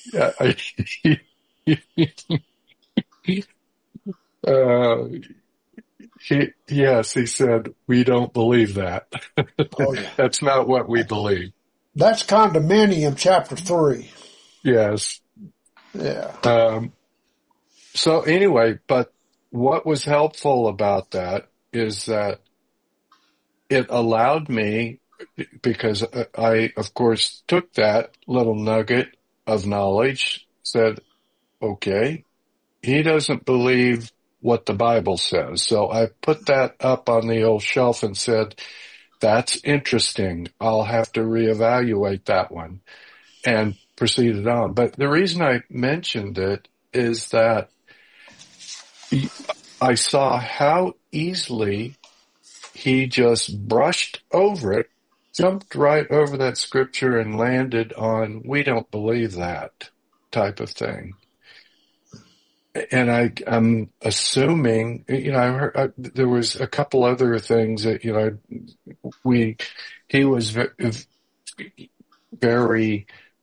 Yes, he said, we don't believe that. Oh, yeah. That's not what we believe. That's Condominium chapter 3. Yes. Yeah. So anyway, but what was helpful about that is that it allowed me, because I, of course, took that little nugget of knowledge, said, okay, he doesn't believe what the Bible says. So I put that up on the old shelf and said, that's interesting. I'll have to reevaluate that one, and proceeded on. But the reason I mentioned it is that I saw how easily he just brushed over it, jumped right over that scripture and landed on, we don't believe that type of thing. And I'm assuming, I heard there was a couple other things that, he was very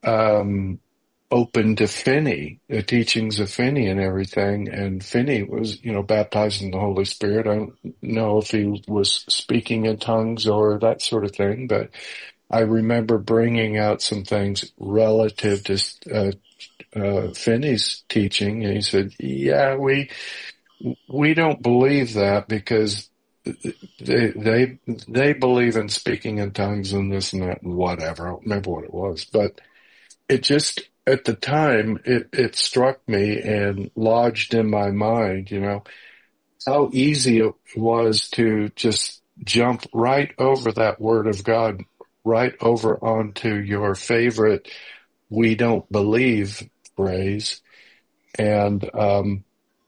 open to Finney, the teachings of Finney and everything. And Finney was, baptized in the Holy Spirit. I don't know if he was speaking in tongues or that sort of thing, but I remember bringing out some things relative to Finney's teaching, and he said, yeah, we don't believe that because they believe in speaking in tongues and this and that and whatever. I don't remember what it was, but it just, at the time, it struck me and lodged in my mind, how easy it was to just jump right over that word of God, right over onto your favorite we don't believe phrase. And, I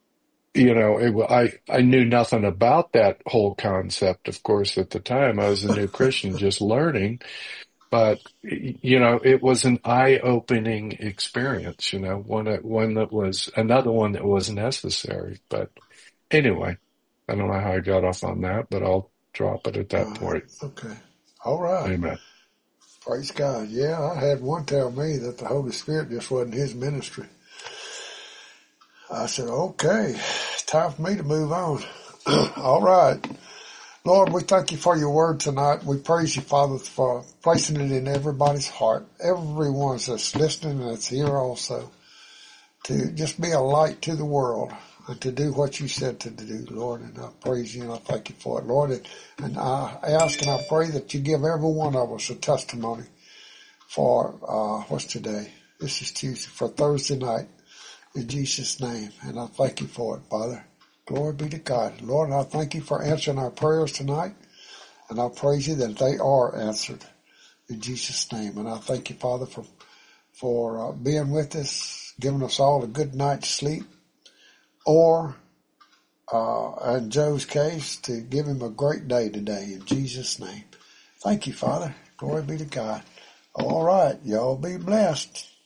knew nothing about that whole concept, of course, at the time. I was a new Christian just learning, but, it was an eye-opening experience, one that was another one that was necessary. But anyway, I don't know how I got off on that, but I'll drop it at that point. Okay. All right. Amen. Praise God. Yeah, I had one tell me that the Holy Spirit just wasn't his ministry. I said, okay, it's time for me to move on. All right. Lord, we thank you for your word tonight. We praise you, Father, for placing it in everybody's heart. Everyone that's listening and that's here also, to just be a light to the world and to do what you said to do, Lord. And I praise you and I thank you for it, Lord. And I ask and I pray that you give every one of us a testimony for, what's today? This is Tuesday, for Thursday night, in Jesus' name. And I thank you for it, Father. Glory be to God. Lord, I thank you for answering our prayers tonight. And I praise you that they are answered in Jesus' name. And I thank you, Father, for being with us, giving us all a good night's sleep. Or, in Joe's case, to give him a great day today in Jesus' name. Thank you, Father. Glory be to God. All right. Y'all be blessed.